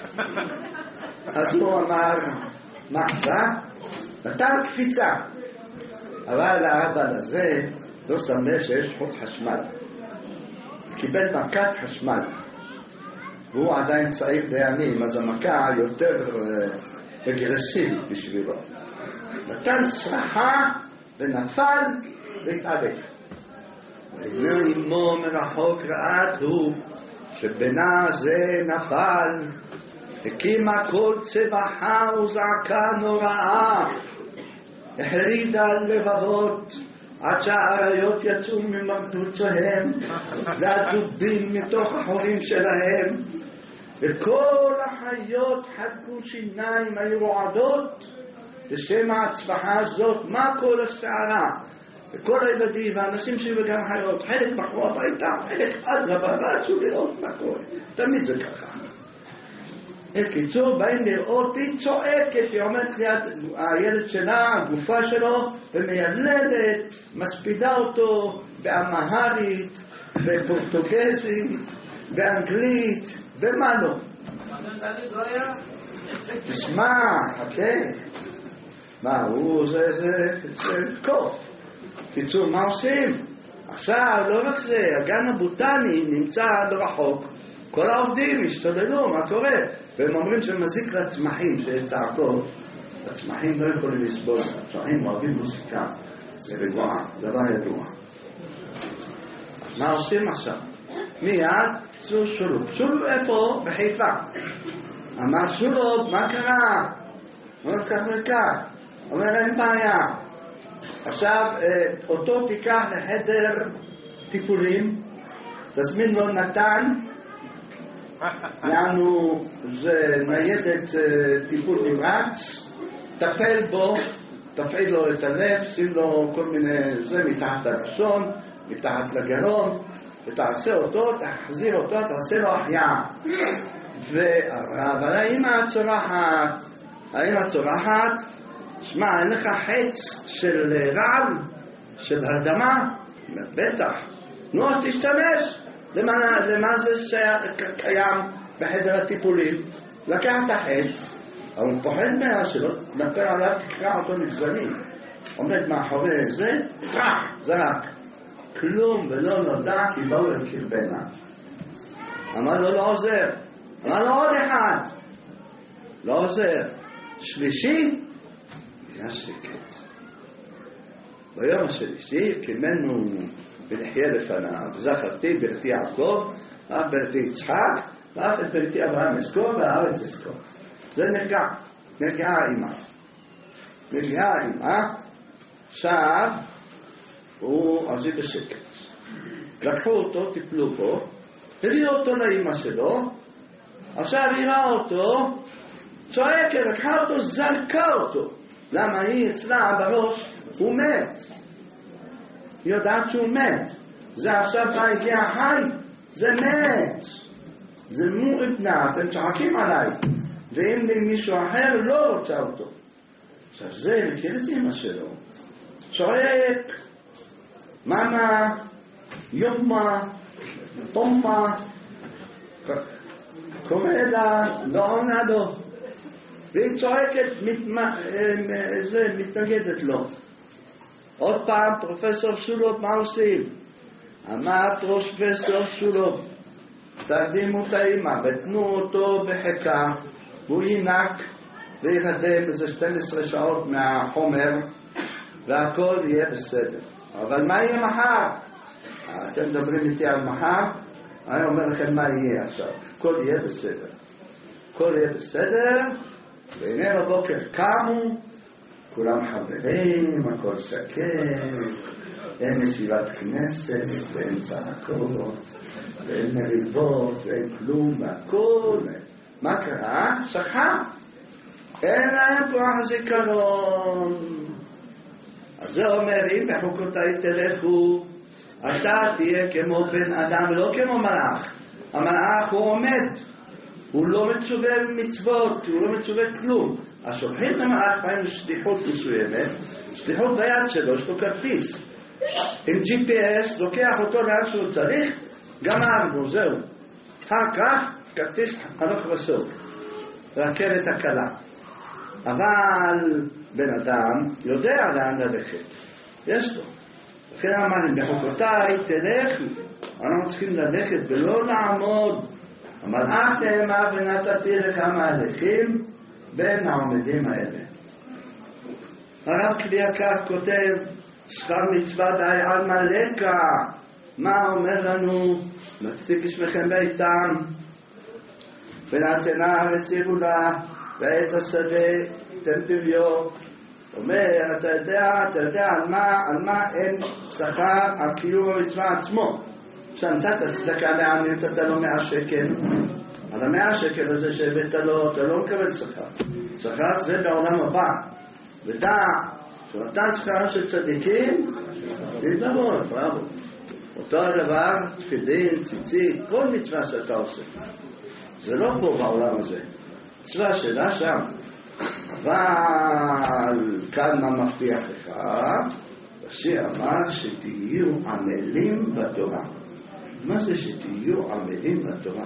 אז הוא אמר, מה זה? נתן קפיצה. אבל האבא הזה לא שם לב שיש חוט חשמל. קיבל מכת חשמל. והוא עדיין צעיר בימים, אז המכה יותר אגרסיבית בשבילו. נתן צרחה ונפל והתעלף. והנה אמו מרחוק ראה הוא שבנה זה נפל, הקימה כל צבחה וזעקה נוראה, החרידה על לבבות עד שהאריות יצאו ממרדוציהם והדובים מתוך החורים שלהם, וכל החיות חדקו שיניים היו רועדות בשם ההצבחה הזאת. מה כל הסערה? וכל הילדים והאנשים שהיו בגן החיות, חלק בחרו הביתה, חלק אדרבה, רצו לראות מה קורה. תמיד זה ככה. בקיצור, באים לראות, היא צועקת, היא עומדת ליד הילד שלה, הגופה שלו, ומיילדת, מספידה אותו באמהרית, בפורטוגזית, באנגלית, במה לא. תשמע, חכה. מה, הוא זה קוף. קיצור, מה עושים? עכשיו, לא רק זה, הגן הבוטני נמצא לא רחוק. כל העובדים השתוללו, מה קורה? והם אומרים שמזיק לצמחים, שיש צעקות. הצמחים לא יכולים לסבול, הצמחים אוהבים מוסיקה. זה רגועה, דבר ידוע. מה עושים עכשיו? מיד, שולוב. שולוב איפה? בחיפה. אמר שולוב, מה קרה? אומר כך וכך. אומר אין בעיה. עכשיו, אותו תיקח לחדר טיפולים, תזמין לו נתן, יענו, זה ניידת טיפול נמרץ, טפל בו, תפעיל לו את הלב, שים לו כל מיני, זה מתחת ללשון, מתחת לגרון, ותעשה אותו, תחזיר אותו, תעשה לו החייאה. אבל האמא צורחת, שמע, אין לך חץ של רעל, של הרדמה? בטח. נו, תשתמש. למה זה שקיים בחדר הטיפולים? לקח את החץ, אבל הוא פוחד ממנה שלא נפל עליו, תקרא אותו נגזלים. עומד מאחורי זה, זרק. כלום ולא נודע כי באו אל קרבנה. אמר לו לא עוזר. אמר לו עוד אחד. לא עוזר. שלישי, היה שקט. ביום השלישי קימנו ונחיה לפניו, זכרתי בריתי יעקב, ואף בריתי יצחק, ואף את בריתי אברהם אזכור והארץ אזכור. זה נרגעה האמא. נרגעה האמא. עכשיו הוא עזי בשקט. לקחו אותו, טיפלו בו, הביאו אותו לאמא שלו, עכשיו הראה אותו, צועקת, לקחה אותו, זרקה אותו. למה היא אצלה בראש? הוא מת. היא יודעת שהוא מת. זה עכשיו בא הגיע חי, זה מת. זה מועדנה, אתם צוחקים עליי. ואם מישהו אחר לא רוצה אותו. עכשיו זה מכיר את אמא שלו. צועק, מאמה, יומה, תומה, קורא לה, לא עונה לו. והיא צועקת, מתנגדת לו. עוד פעם, פרופסור שולוב, מה עושים? אמר פרופסור שולוב, תקדימו את האמא, ותנו אותו בחיקה, והוא ינק וירדם איזה 12 שעות מהחומר, והכל יהיה בסדר. אבל מה יהיה מחר? אתם מדברים איתי על מחר? אני אומר לכם מה יהיה עכשיו. הכל יהיה בסדר. הכל יהיה בסדר, והנה בבוקר קמו, כולם חברים, הכל שקט, אין ישיבת כנסת, ואין צעקות, ואין מריבות, ואין כלום, והכל. מה קרה? שכח. אין להם כוח הזיכרון. אז זה אומר, אם בחוקותיי תלכו, אתה תהיה כמו בן אדם, לא כמו מלאך. המלאך הוא עומד, הוא לא מצווה מצוות, הוא לא מצווה כלום. אז שולחים את המלאך פעמים לשליחות מסוימת, שליחות ביד שלו, יש לו כרטיס. עם GPS, לוקח אותו לאן שהוא צריך, גמרנו, זהו. אחר כך, כרטיס הלוך וסוף, רכבת הקלה. אבל בן אדם יודע לאן ללכת, יש לו. לכן אמרנו, בחוקותיי תלכו, אנחנו צריכים ללכת ולא לעמוד. המלאך נאמר ונתתי לך מהלכים בין העומדים האלה. הרב כלי יקר כותב, שכר מצווה די על מלכה. מה אומר לנו? מצדיק שמכם ביתם, ונתנה הארץ יבולה, ועץ השדה תן פריו. אומר, אתה יודע על מה אין שכר על קיום המצווה עצמו. שנתת צדקה לאן נתת לו 100 שקל. על 100 שקל הזה שהבאת לו, אתה לא מקבל שכר. שכר זה בעולם הבא. ודע, שנתן שכר של צדיקים, תתלמוד, בראבו. אותו הדבר, תפילין, ציצית, כל מצווה שאתה עושה. זה לא פה בעולם הזה. מצווה שלה שם. אבל כאן מה מבטיח לך? השיר אמר שתהיו עמלים בתורה. מה זה שתהיו עמלים בתורה?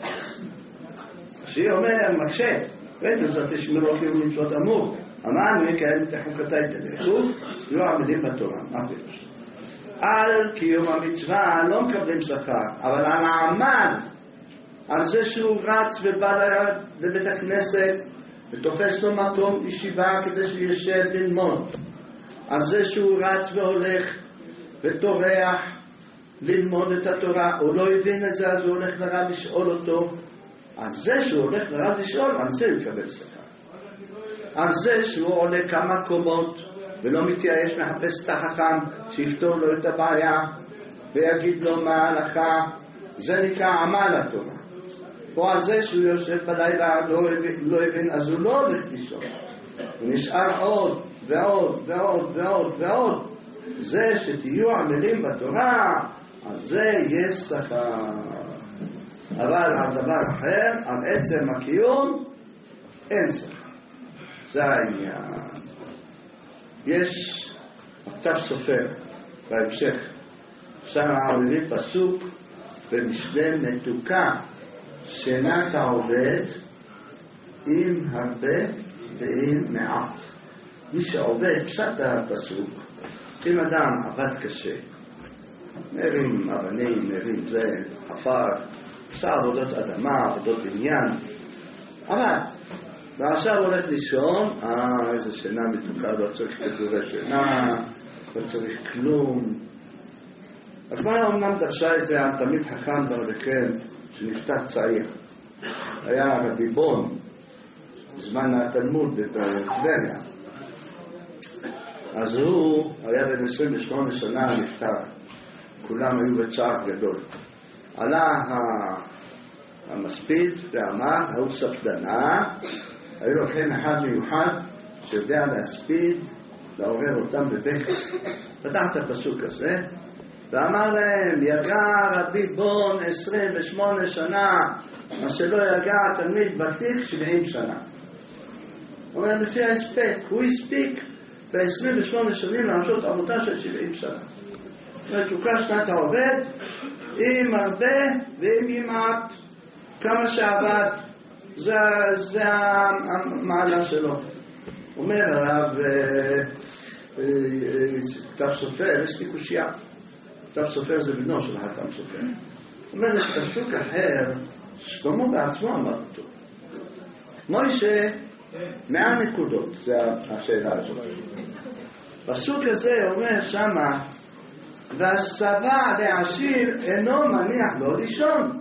השיר אומר, מקשה, ראינו זאת תשמרו קיום מצוות אמור. אמרנו, יקיים את חוקותיי תלכו, תהיו עמלים בתורה. מה פירוש? על קיום המצווה לא מקבלים שכר, אבל על העמל, על זה שהוא רץ ובא לבית הכנסת, ותופס לו מקום ישיבה כדי שישב ללמוד. על זה שהוא רץ והולך וטורח ללמוד את התורה, הוא לא הבין את זה, אז הוא הולך לרב לשאול אותו. על זה שהוא הולך לרב לשאול, על זה הוא יקבל שכר. על זה שהוא עולה כמה קומות ולא מתייאש, מחפש את החכם שיפתור לו את הבעיה ויגיד לו מה ההלכה, זה נקרא עמל התורה. או על זה שהוא יושב בלילה לא הבין, אז הוא לא הולך לישון. הוא נשאר עוד ועוד ועוד ועוד ועוד. זה שתהיו עמלים בתורה, על זה יש שכר. אבל על דבר אחר, על עצם הקיום, אין שכר. זה העניין. יש כתב סופר בהמשך, שם מביא פסוק במשנה מתוקה, שנת העובד עם הרבה ועם מעט. מי שעובד, פשט הפסוק, אם אדם עבד קשה, מרים אבנים, מרים זה, חפר, עשה עבודות אדמה, עבודות בניין, עבד, ועכשיו הולך לישון, איזה שינה מתוקה, לא צריך כדורי שינה, לא צריך כלום. הגמרא אומנם דרשה את זה, תמיד חכם ברכם, שנפטר צעיר. היה רבי בון, בזמן התלמוד בטבריה. אז הוא היה בן 28 שנה נפטר. כולם היו בצער גדול. עלה המספיד ואמר, ההוא ספדנה, היו לוקחים אחד מיוחד שיודע להספיד, לעורר אותם בבכי. פתח את הפסוק הזה, ואמר להם, יגע רבי בון 28 שנה, מה שלא יגע תלמיד ותיק 70 שנה. הוא אומר, לפי ההספק, הוא הספיק ב-28 שנים לעשות עבודה של 70 שנה. מתוקה שנת העובד, עם הרבה ועם מעט, כמה שעבד, זה המעלה שלו. אומר הרב, כתב סופר, יש לי קושייה. כתב סופר זה בנו של חתם סופר. אומר, יש פסוק אחר, שלמה בעצמו אמר אותו. מוישה, 100 נקודות, זה השאלה הזאת. פסוק הזה אומר שמה, והשבע לעשיר אינו מניח לו לישון.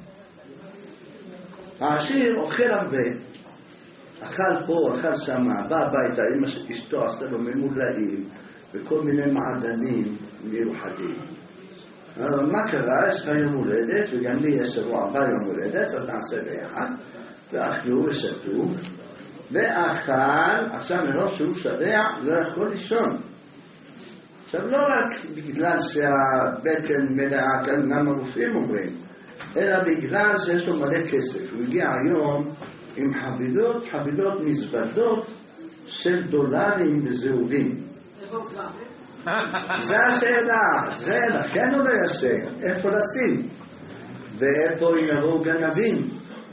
העשיר אוכל הרבה, אכל פה, אכל שמה, בא הביתה, אמא אשתו עשה לו ממולאים וכל מיני מעדנים מיוחדים. מה קרה? יש לך יום הולדת, וגם לי יש שבוע הבא יום הולדת, אז נעשה ביחד, ואכלו ושתו, ואכל, עכשיו מראש שהוא שבע, לא יכול לישון. עכשיו לא רק בגלל שהבטן מלאה, גם הרופאים אומרים, אלא בגלל שיש לו מלא כסף. הוא הגיע היום עם חבילות מזוודות של דולרים וזהובים. זה השאלה, זה לכן הוא לא יעשה, איפה לשים ואיפה יבואו גנבים.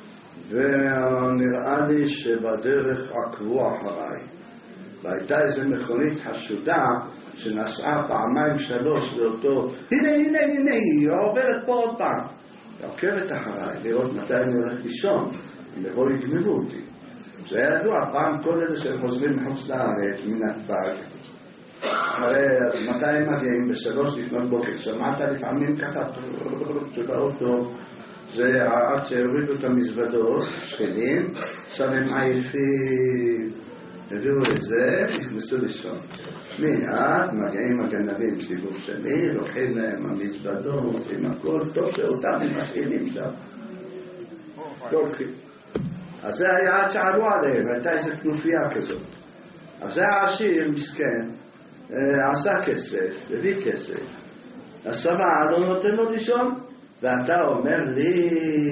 ונראה לי שבדרך עקבו אחריי, והייתה איזו מכונית חשודה שנסעה פעמיים שלוש לאותו, הנה היא עוברת פה עוד פעם, ועוקבת אחריי לראות מתי אני הולך לישון, אם יבואו יגנבו אותי. זה היה ידוע, פעם כל אלה שהם חוזרים מחוץ לארץ מנתב"ג, הרי מתי הם מגיעים? בשלוש לפנות בוקר, שמעת לפעמים ככה שבאוטו, זה עד שהורידו את המזוודות, שכנים, עכשיו הם עייפים, הביאו את זה, נכנסו לישון. מיד מגיעים הגנבים סיבוב שני, לוקחים להם המזוודות עם הכל, טוב שאותם הם משאילים שם. אז זה היה עד שערו עליהם, הייתה איזו כנופיה כזאת. אז זה העשיר מסכן, עשה כסף, הביא כסף. השבע לא נותן לו לישון, ואתה אומר לי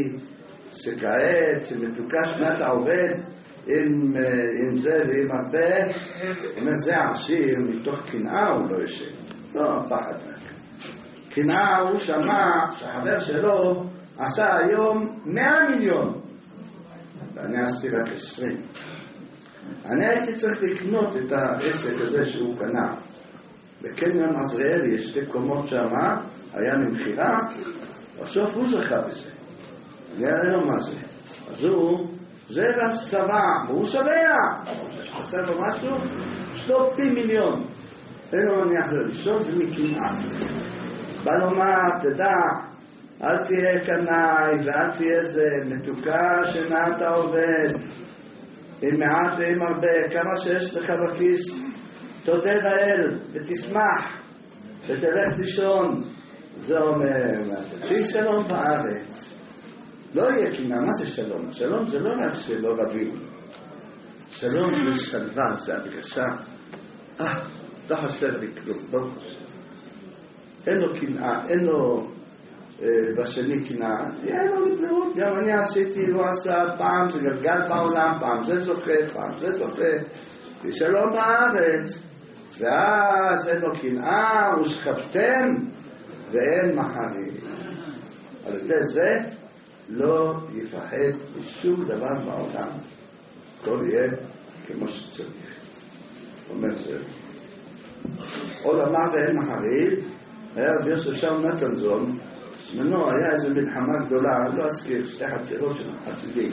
שכעת שמתוקה שנת העובד עם זה ועם הרבה, אומר זה העשיר מתוך קנאה הוא לא ישן, לא פחד רק. קנאה הוא שמע שהחבר שלו עשה היום 100 מיליון, ואני עשיתי רק 20. אני הייתי צריך לקנות את העסק הזה שהוא קנה. בקניון עזריאל יש 2 קומות שמה, היה למחירה, בסוף הוא זכה בזה. אני אראה לו מה זה. אז הוא, זה שבע, והוא שבע. עשה לו משהו, יש לו פי מיליון. אין לו מניח לו לישון, זה מקנאה. בא לומר, תדע, אל תהיה קנאי ואל תהיה זה, מתוקה שנת העובד. עם מעט ועם הרבה, כמה שיש לך בכיס, תודה לאל ותשמח ותלך לישון. זה אומר, תהיה שלום בארץ לא יהיה קנאה. מה זה שלום? שלום זה לא רק שלא רבים. שלום זה שלווה, זה הרגשה. לא חסר לי כלום, לא חסר. אין לו קנאה, אין לו בשני קנאה. אין לו לבנות, גם אני עשיתי, הוא עשה, פעם זה גלגל בעולם, פעם זה זוכה, פעם זה זוכה. ושלום בארץ. ואז אין לו קנאה, ושכבתם, ואין מחריד. על ידי זה לא יפחד בשום דבר בעולם. הכל יהיה כמו שצריך. אומר זה. עוד אמר ואין מחריד, היה רבי יוסף שאול נתנזון, זמנו היה איזו מלחמה גדולה, לא אזכיר, שתי חצרות של חסידים.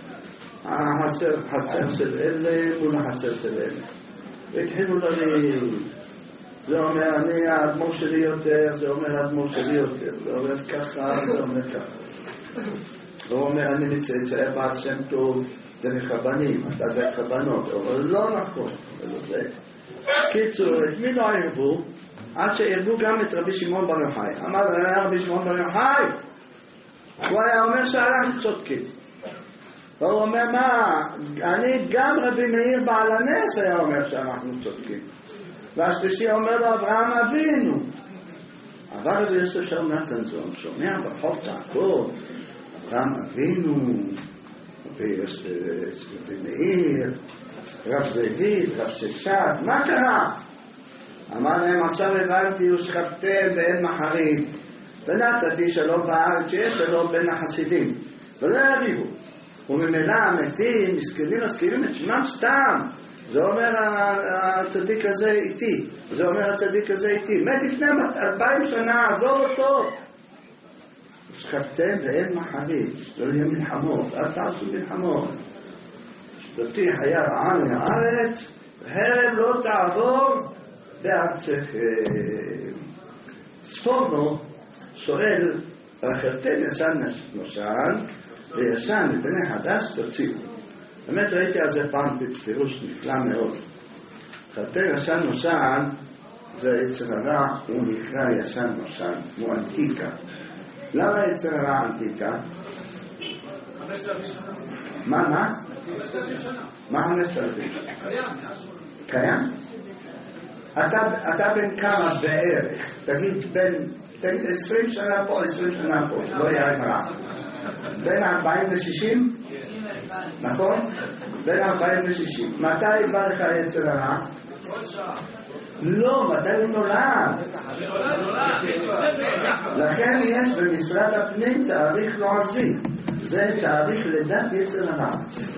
החצר של אלה מול החצר של אלה. והתחילו לריב. זה אומר, אני האדמו"ר שלי יותר, זה אומר האדמו"ר שלי יותר, זה אומר ככה, זה אומר ככה. זה אומר, אני מצאצאי בעל שם טוב דרך הבנים, אתה דרך הבנות, אבל לא נכון, זה. קיצור, את מי לא ערבו? עד שערבו גם את רבי שמעון בר יוחאי. אמר, רבי שמעון בר יוחאי, הוא היה אומר שאנחנו צודקים. והוא אומר, מה? אני גם רבי מאיר בעל הנס היה אומר שאנחנו צודקים. והשלישי אומר לו, אברהם אבינו. אבל רבי יוסף שאול נתנזון, שומע ברחוב צעקות, אברהם אבינו, רבי מאיר, רב זאבית, רב ששת, מה קרה? אמר להם, עכשיו הבנתי ושכבתם ואין מחריד, ונתתי שלום בארץ, שיש שלום בין החסידים, ולא יריבו. וממילא המתים, מסכנים, מזכירים את שמם סתם. זה אומר הצדיק הזה איתי, זה אומר הצדיק הזה איתי. מת לפני 2000 שנה, עזוב אותו. ושכבתם ואין מחריד, לא יהיה מלחמות, אל תעשו מלחמות. שתתי היה רעה מהארץ, והרב לא תעבור בארצכם. ספורנו שואל, אחרתן ישן נושן, וישן לבני חדש תוציאו. באמת ראיתי על זה פעם בפירוש נפלא מאוד. אחרתן ישן נושן, זה יצר הרע, הוא נקרא ישן נושן, הוא אנטיקה. למה יצר הרע אנטיקה? 5,000 שנה. מה? 5,000 שנה. מה 5,000? קיים. אתה בן כמה בערך? תגיד 20 שנה פה, 20 שנה פה, לא יהיה רע. בין 40 ל-60? נכון? בין 40 ל-60. מתי בא לך יצר הרע? כל שעה. לא, מתי הוא נולד? לכן יש במשרד הפנים תאריך לועזי. זה תאריך לידת יצר הרע.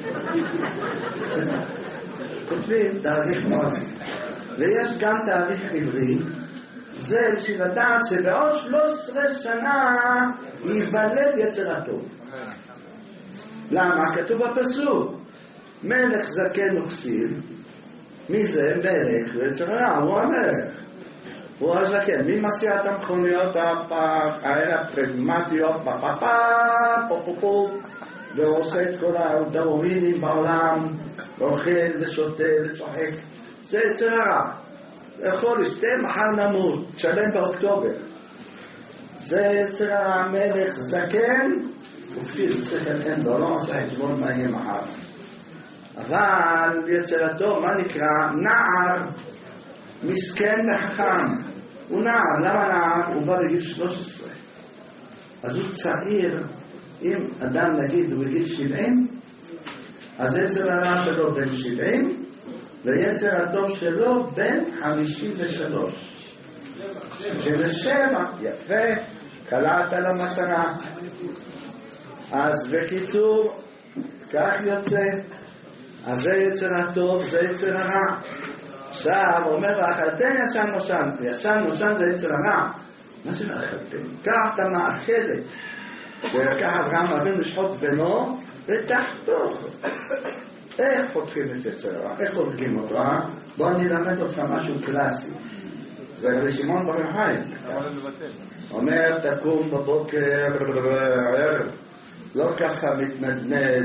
כותבים תאריך לועזי. ויש גם תאריך עברי. זה בשביל לדעת שבעוד 13 שנה ייוולד יצר הטוב. למה? כתוב בפסוק, מלך זקן וכסיל. מי זה? מלך ויצר הרע, הוא המלך, הוא הזקן. מי מסיע את המכוניות הפרגמטיות פופופופו, ועושה את כל הדאווינים בעולם, ואוכל ושותה וצוחק? זה יצר הרע. יכול לשתה, מחר נמות, תשלם באוקטובר. זה יצר המלך זקן וכסיל. שכל אין לו, לא עושה חשבון מה יהיה מחר. אבל יצר הטוב, מה נקרא? נער מסכן וחכם. הוא נער. למה נער? הוא בא בגיל 13. אז הוא צעיר. אם אדם נגיד הוא בגיל 70, אז יצר הרע שלו בן 70, ויצר הטוב שלו בן 53. 57, יפה, קלעת למטרה. אז בקיצור, כך יוצא. אז זה יצר הטוב, זה יצר הרע. עכשיו אומר ואכלתם ישן נושן. ישן נושן זה יצר הרע. מה זה ואכלתם? קח את המאכלת שלקח אברהם אבינו לשחוט בנו ותחתוך. איך חותכים את יצר הרע? איך חותכים אותו? בוא אני אלמד אותך משהו קלאסי. זה רבי שמעון בר יוחאי. אומר תקום בבוקר, לא ככה מתנדנד,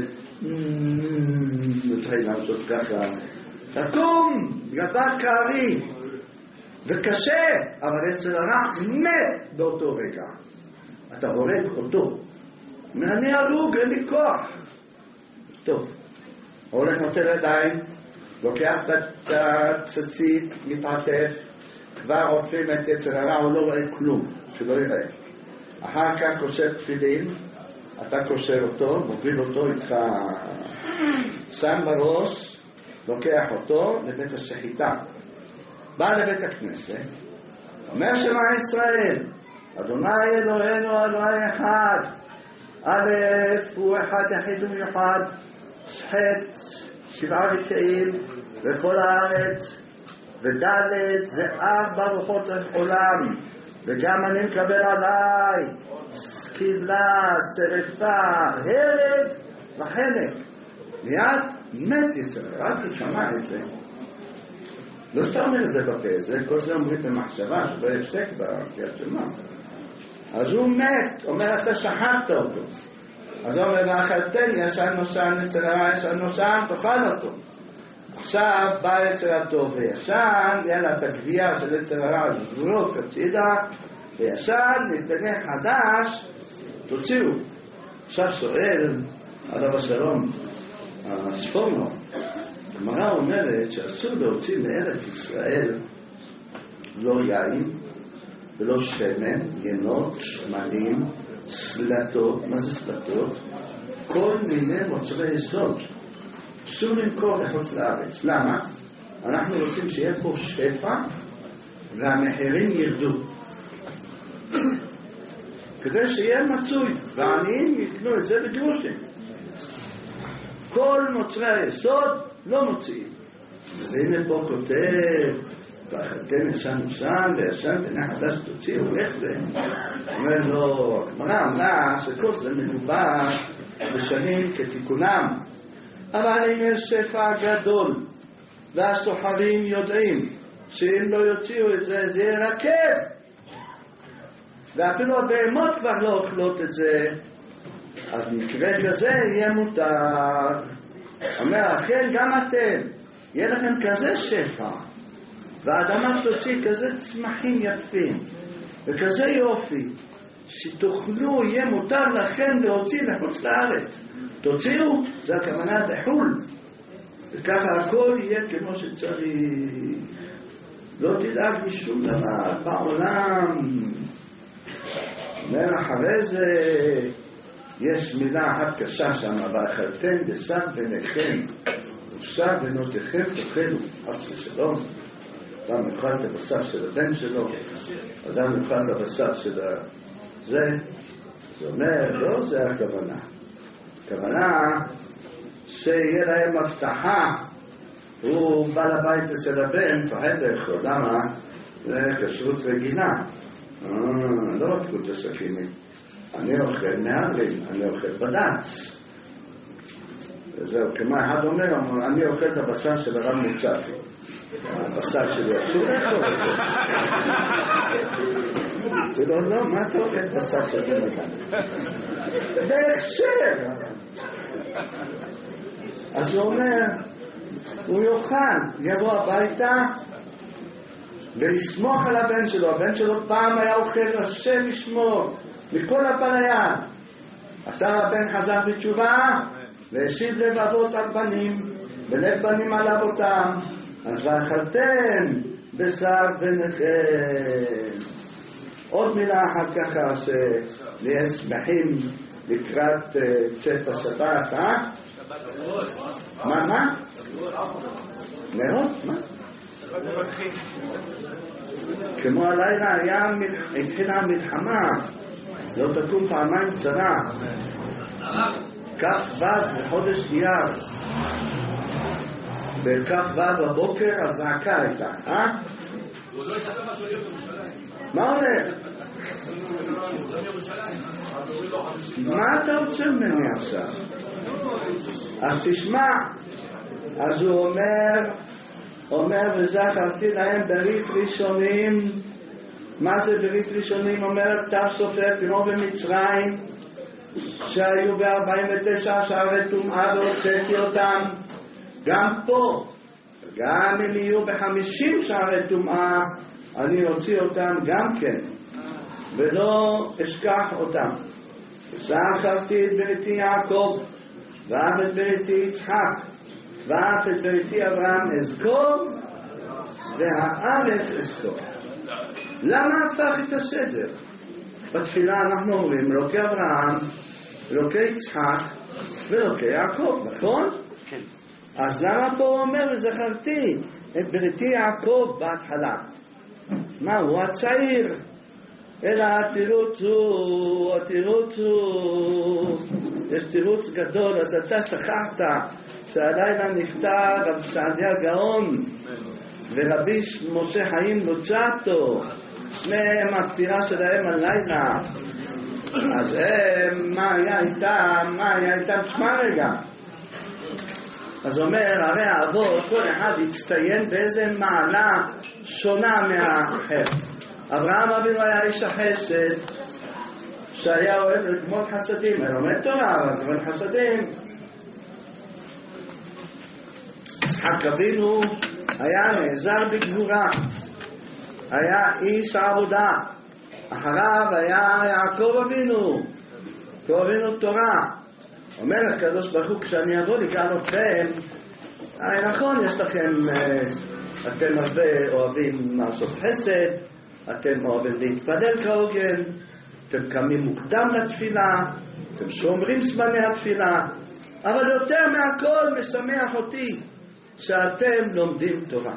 מתחיל לעשות ככה. תקום, גבר קרי וקשה, אבל יצר הרע מת באותו רגע. אתה הורג אותו. אני הרוג, אין לי כוח. טוב, הולך נוטל ידיים, לוקח את הציצית, מתעטף, כבר עוטפים את יצר הרע, הוא לא רואה כלום, שלא יראה. אחר כך קושר תפילין, אתה קושר אותו, מוביל אותו איתך, שם בראש, לוקח אותו לבית השחיטה. בא לבית הכנסת, אומר שמע ישראל, אדוני אלוהינו אלוהי אחד, א' הוא אחד יחיד ומיוחד, שחט 7 רגעים בכל הארץ, וד' זה 4 רוחות העולם, וגם אני מקבל עליי סקילה, שרפה, הרג וחנק. מיד מת יצר, רק הוא שמע את זה. לא שאתה אומר את זה בפה, זה כל זה אומרים במחשבה, שלא יפסק בקריאת שמע. אז הוא מת, אומר אתה שחטת אותו. אז הוא אומר, ואכלתני, ישן נושן אצל הרע, ישן נושן, תאכל אותו. עכשיו בא אצל הטוב וישן, יאללה את הגבייה של אצל הרע, זרוק הצידה, וישן, מתבנה חדש, תוציאו. עכשיו שואל, עליו השלום, הספורנו, הגמרא אומרת שאסור להוציא מארץ ישראל לא יין ולא שמן, ינות, שמנים, סלטות. מה זה סלטות? כל מיני מוצרי יסוד. אסור למכור לחוץ לארץ. למה? אנחנו רוצים שיהיה פה שפע והמחירים ירדו. כדי שיהיה מצוי, והעניים יקנו את זה בגרושים. כל מוצרי היסוד לא מוציאים. והנה פה כותב, ואכלתם ישן נושן וישן בנה חדש תוציאו, איך זה? אומר לו, הגמרא אמרה שכל זה מדובר בשנים כתיקונם, אבל אם יש שפע גדול והסוחרים יודעים שאם לא יוציאו את זה זה ירקב, ואפילו הבהמות כבר לא אוכלות את זה, אז מקרה כזה יהיה מותר. אומר, אכן גם אתם, יהיה לכם כזה שפע, והאדמה תוציא כזה צמחים יפים, וכזה יופי, שתוכלו, יהיה מותר לכם להוציא לחוץ לארץ. תוציאו, זה הכוונה בחול, וככה הכל יהיה כמו שצריך. לא תדאג משום דבר בעולם. אומר אחרי זה, יש מילה אחת קשה שם, ואכלתם בשר בניכם, ובשר בנותיכם תאכלו, חס ושלום. אדם יאכל את הבשר של הבן שלו, אדם יאכל את הבשר של זה. זה אומר, לא זה הכוונה. הכוונה שיהיה להם הבטחה, הוא בא לבית אצל הבן, פחד לאכול, למה? זה כשרות רגילה. לא רק קודש הסכינים. אני אוכל מהדרין, אני אוכל בד"ץ. וזהו, כמו אחד אומר, אני אוכל את הבשר של הרב מוצפי. הבשר שלי אסור לאכול. זה לא, מה אתה אוכל את הבשר של זה מגן? בהכשר. אז הוא אומר, הוא יאכל, יבוא הביתה ולסמוך על הבן שלו. הבן שלו פעם היה אוכל, השם ישמור, מכל הפניה. עכשיו הבן חזר בתשובה והשיב לב אבות על בנים ולב בנים על אבותם. אז ואכלתם בשר בניכם. עוד מילה אחת ככה שנהיה שמחים לקראת צאת השבת, מה? נרות? מה? כמו הלילה התחילה המלחמה, לא תקום פעמיים צרה. כ"ו בחודש אייר, בכ"ו בבוקר הזעקה הייתה, הוא לא יספר משהו להיות בירושלים. מה אומר? מה אתה רוצה ממני עכשיו? אז תשמע, אז הוא אומר וזכרתי להם ברית ראשונים. מה זה ברית ראשונים? אומרת תו סופר כמו במצרים שהיו ב-49 שערי טומאה והוצאתי אותם. גם פה, גם אם יהיו ב-50 שערי טומאה אני אוציא אותם גם כן ולא אשכח אותם. זכרתי את בריתי יעקב, ואף את בריתי יצחק, ואף את בריתי אברהם אזכור, והארץ אזכור. למה הפך את הסדר? בתפילה אנחנו אומרים אלוקי אברהם, אלוקי יצחק ואלוקי יעקב, נכון? כן. אז למה פה הוא אומר וזכרתי את בריתי יעקב בהתחלה? מה הוא הצעיר? אלא התירוץ הוא, יש תירוץ גדול. אז אתה שכחת שהלילה נפטר רב סעדיה גאון ורבי משה חיים לוצ'אטו, שניהם הפטירה שלהם הלילה. אז מה היה איתם? תשמע רגע. אז אומר, הרי האבות, כל אחד הצטיין באיזה מעלה שונה מהאחר. אברהם אבינו היה איש החסד, שהיה אוהב לגמול חסדים, היה לומד תורה, אבל לגמול חסדים. יצחק אבינו היה נעזר בגבורה, היה איש העבודה. אחריו היה יעקב אבינו, יעקב אבינו תורה. אומר הקדוש ברוך הוא, כשאני אבוא לכאן אתכם, נכון, יש לכם, אתם הרבה אוהבים לעשות חסד, אתם אוהבים להתפלל כהוגן, אתם קמים מוקדם לתפילה, אתם שומרים זמני התפילה, אבל יותר מהכל משמח אותי שאתם לומדים תורה.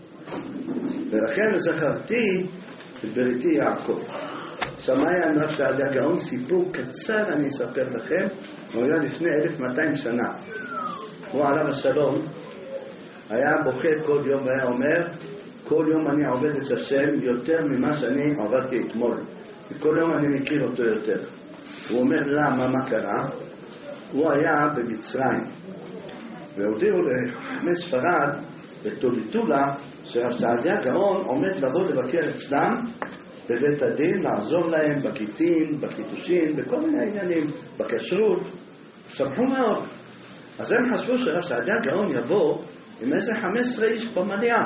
ולכן זכרתי את בריתי יעקב. שמעיה רב סעדיה גאון, סיפור קצר אני אספר לכם. הוא היה לפני 1200 שנה. הוא עליו השלום היה בוכה כל יום והיה אומר, כל יום אני עובד את השם יותר ממה שאני עבדתי אתמול, וכל יום אני מכיר אותו יותר. הוא אומר למה, מה קרה? הוא היה במצרים והודיעו לחכמי ספרד בטוליטולה שרב סעדיה גאון עומד לבוא לבקר אצלם בבית הדין, לעזור להם בקיטין, בקיטושין, בכל מיני עניינים, בכשרות. שמחו מאוד. אז הם חשבו שרב סעדיה גאון יבוא עם איזה 15 איש במליאה,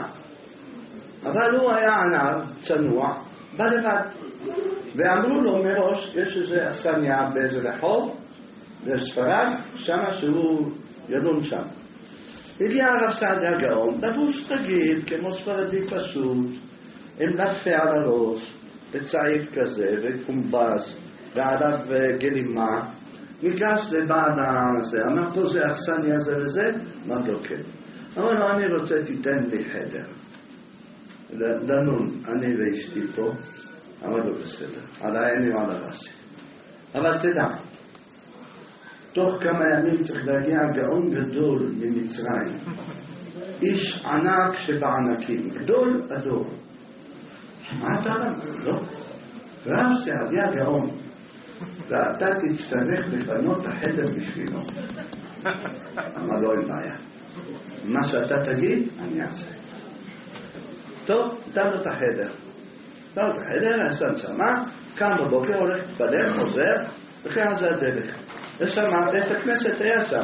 אבל הוא היה ענב, צנוע, בא לבד. ואמרו לו מראש, יש איזה אכסניה באיזה רחוב בספרד, שמה שהוא ילון שם. הגיע הרב סעדיה גאון, לבוש רגיל, כמו ספרדי פשוט, עם לפה על הראש, וצעיף כזה, וקומבס, ועליו גלימה. ניגש לבעל הזה, אמר פה זה אכסניה זה וזה? אמר לו כן. אמר לו, אני רוצה תיתן לי חדר לנון, אני ואשתי פה. אמר לו בסדר, על העיני ועל הראשי. אבל תדע, תוך כמה ימים צריך להגיע גאון גדול ממצרים, איש ענק שבענקים, גדול הדור. מה אתה אומר? לא. רב סעדיה גאון, ואתה תצטרך לפנות החדר בשבילו. אמר לו, אין בעיה. מה שאתה תגיד, אני אעשה. טוב, נתן לו את החדר. נתן לו את החדר, עשה שמה, קם בבוקר, הולך להתפלל, חוזר, וכן זה הדרך. יש שם, בית הכנסת היה שם,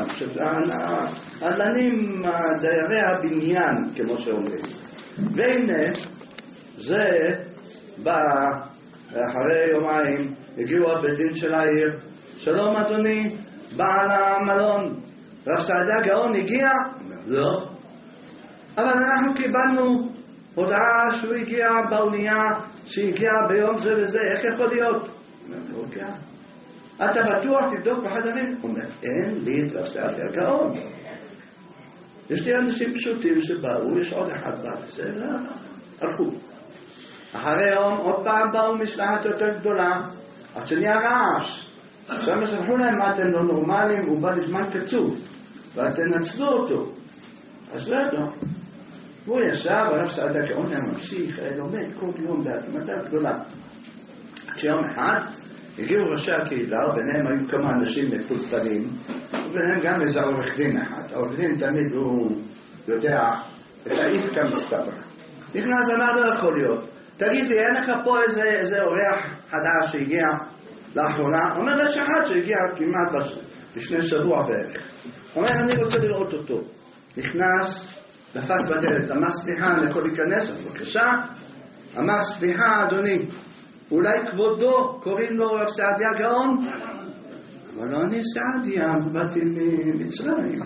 עלנים דיירי הבניין, כמו שאומרים. והנה, זה בא, אחרי יומיים, הגיעו הבית דין של העיר, שלום אדוני, בעל המלון, רב סעדיה גאון הגיע? לא. אבל אנחנו קיבלנו הודעה שהוא הגיע באונייה, שהגיע ביום זה וזה, איך יכול להיות? לא הגיע. אתה בטוח תבדוק בחדרים? הוא אומר, אין לי את רב סעדיה גאון. יש לי אנשים פשוטים שבאו, יש עוד אחד בא, זה לא, הלכו. אחרי יום עוד פעם באו משלחת יותר גדולה, עד שנהיה רעש. עכשיו מסלחו להם, מה אתם לא נורמליים, הוא בא לזמן קצוב, ואתם נצלו אותו. אז לא ידעו. הוא ישב, הרב סעדיה גאון היה ממשיך, היה לומד כל יום בהתמדה גדולה. כשיום אחד הגיעו ראשי הקהילה, וביניהם היו כמה אנשים מפולפלים, וביניהם גם איזה עורך דין אחד. העורך דין תמיד הוא יודע את האיפקה מסתבר. נכנס, אמר לא יכול להיות. תגיד לי, אין לך פה איזה אורח חדש שהגיע לאחרונה? אומר, יש אחד שהגיע כמעט לפני שבוע בערך. אומר, אני רוצה לראות אותו. נכנס, דפק בדלת, אמר סליחה, אני יכול להיכנס? בבקשה. אמר, סליחה אדוני, אולי כבודו, קוראים לו רב סעדיה גאון? אבל לא אני סעדיה, באתי ממצרים.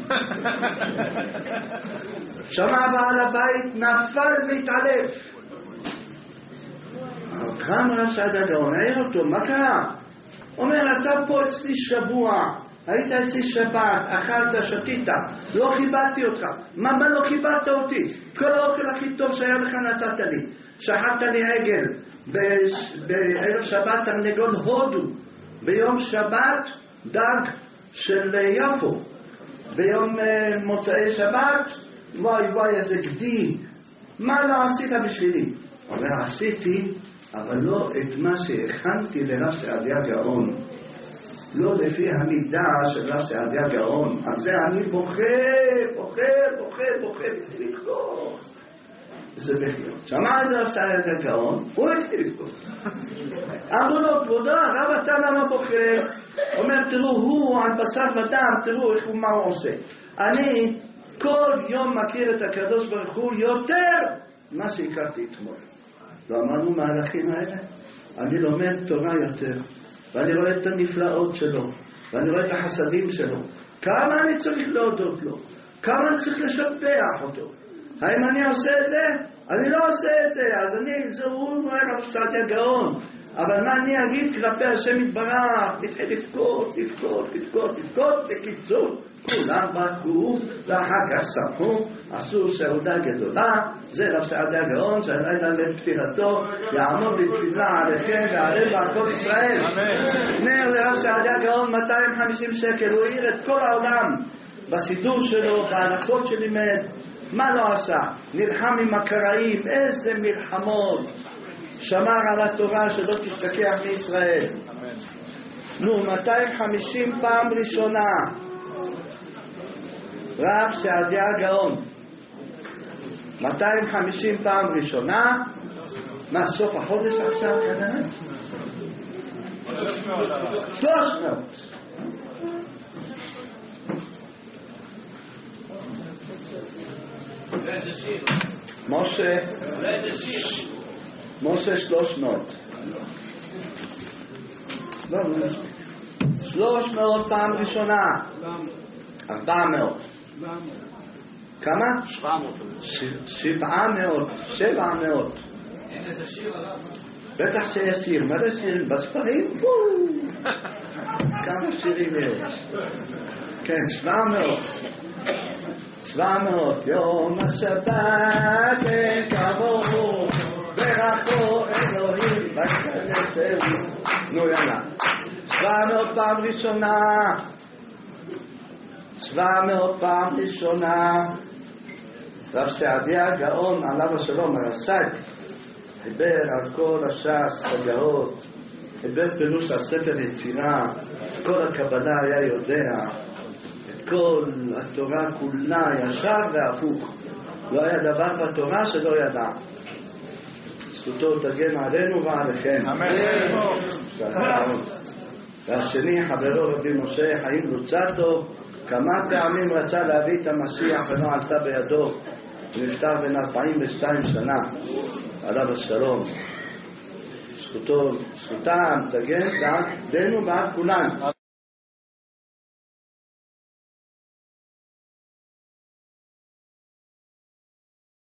שמע בעל הבית, נפל והתעלף. קם רב סעדיה גאון, העיר אותו, מה קרה? אומר, אתה פה אצלי שבוע, היית אצלי שבת, אכלת, שתית, לא חיבדתי אותך. מה לא חיבדת אותי? כל האוכל הכי טוב שהיה לך נתת לי. שחטת לי עגל, בערב שבת תרנגול הודו, ביום שבת דג של יפו, ביום מוצאי שבת, וואי איזה גדי, מה לא עשית בשבילי? אומר, עשיתי, אבל לא את מה שהכנתי לרב סעדיה גאון. לא לפי המידה של רב סעדיה גאון. על זה אני בוכה, התחיל לבכות. זה בחיות. שמע את זה רב סעדיה גאון, הוא התחיל לבכות. אמרו לו, כבודו, הרב אתה למה בוכה? אומר, תראו, הוא על בשר ודם, תראו מה הוא עושה. אני כל יום מכיר את הקדוש ברוך הוא יותר מה שהכרתי אתמול. לא אמרנו מהלכים האלה? אני לומד תורה יותר, ואני רואה את הנפלאות שלו, ואני רואה את החסדים שלו. כמה אני צריך להודות לו? כמה אני צריך לשבח אותו? האם אני עושה את זה? אני לא עושה את זה, אז הוא אומר רב סעדיה גאון. אבל מה אני אגיד כלפי השם יתברך? התחיל לבכות, בקיצור, כולם בקעו, ואחר כך שמחו, עשו סעודה גדולה. זה רב סעדיה גאון, שהלילה לפטירתו יעמוד בתפילה עליכם ועלינו על כל ישראל. נר לרב סעדיה גאון 250 שקל, הוא העיר את כל העולם בסידור שלו, בהלכות שלימד. מה לא עשה? נלחם עם הקראים, איזה מלחמות. שמר על התורה שלא תשתכח מישראל. נו, 250 פעם ראשונה רב סעדיה גאון, 250 פעם ראשונה. מה, סוף החודש עכשיו כנראה? 300. משה 300. לא, 300 פעם ראשונה. 400. כמה? 700. אין איזה שיר עליו? בטח שיש שיר. מה זה שיר? בספרים? כמה שירים יש? כן, 700. יום השבת כמוהו ברכו אלוהים בכנסהו. נו יאללה, 700 פעם ראשונה. 700 פעם ראשונה. רב סעדיה גאון עליו השלום הרס"ג חיבר על כל הש"ס הגאות, חיבר פירוש הספר יצירה, כל הקבלה היה יודע, את כל התורה כולה ישר והפוך. לא היה דבר בתורה שלא ידע. זכותו תגן עלינו ועליכם. אמן. והשני חברו רבי משה חיים לוצטו, כמה פעמים רצה להביא את המשיח ולא עלתה בידו, ונפטר בן 42 שנה עליו השלום. זכותם תגן בעדנו ועד כולן.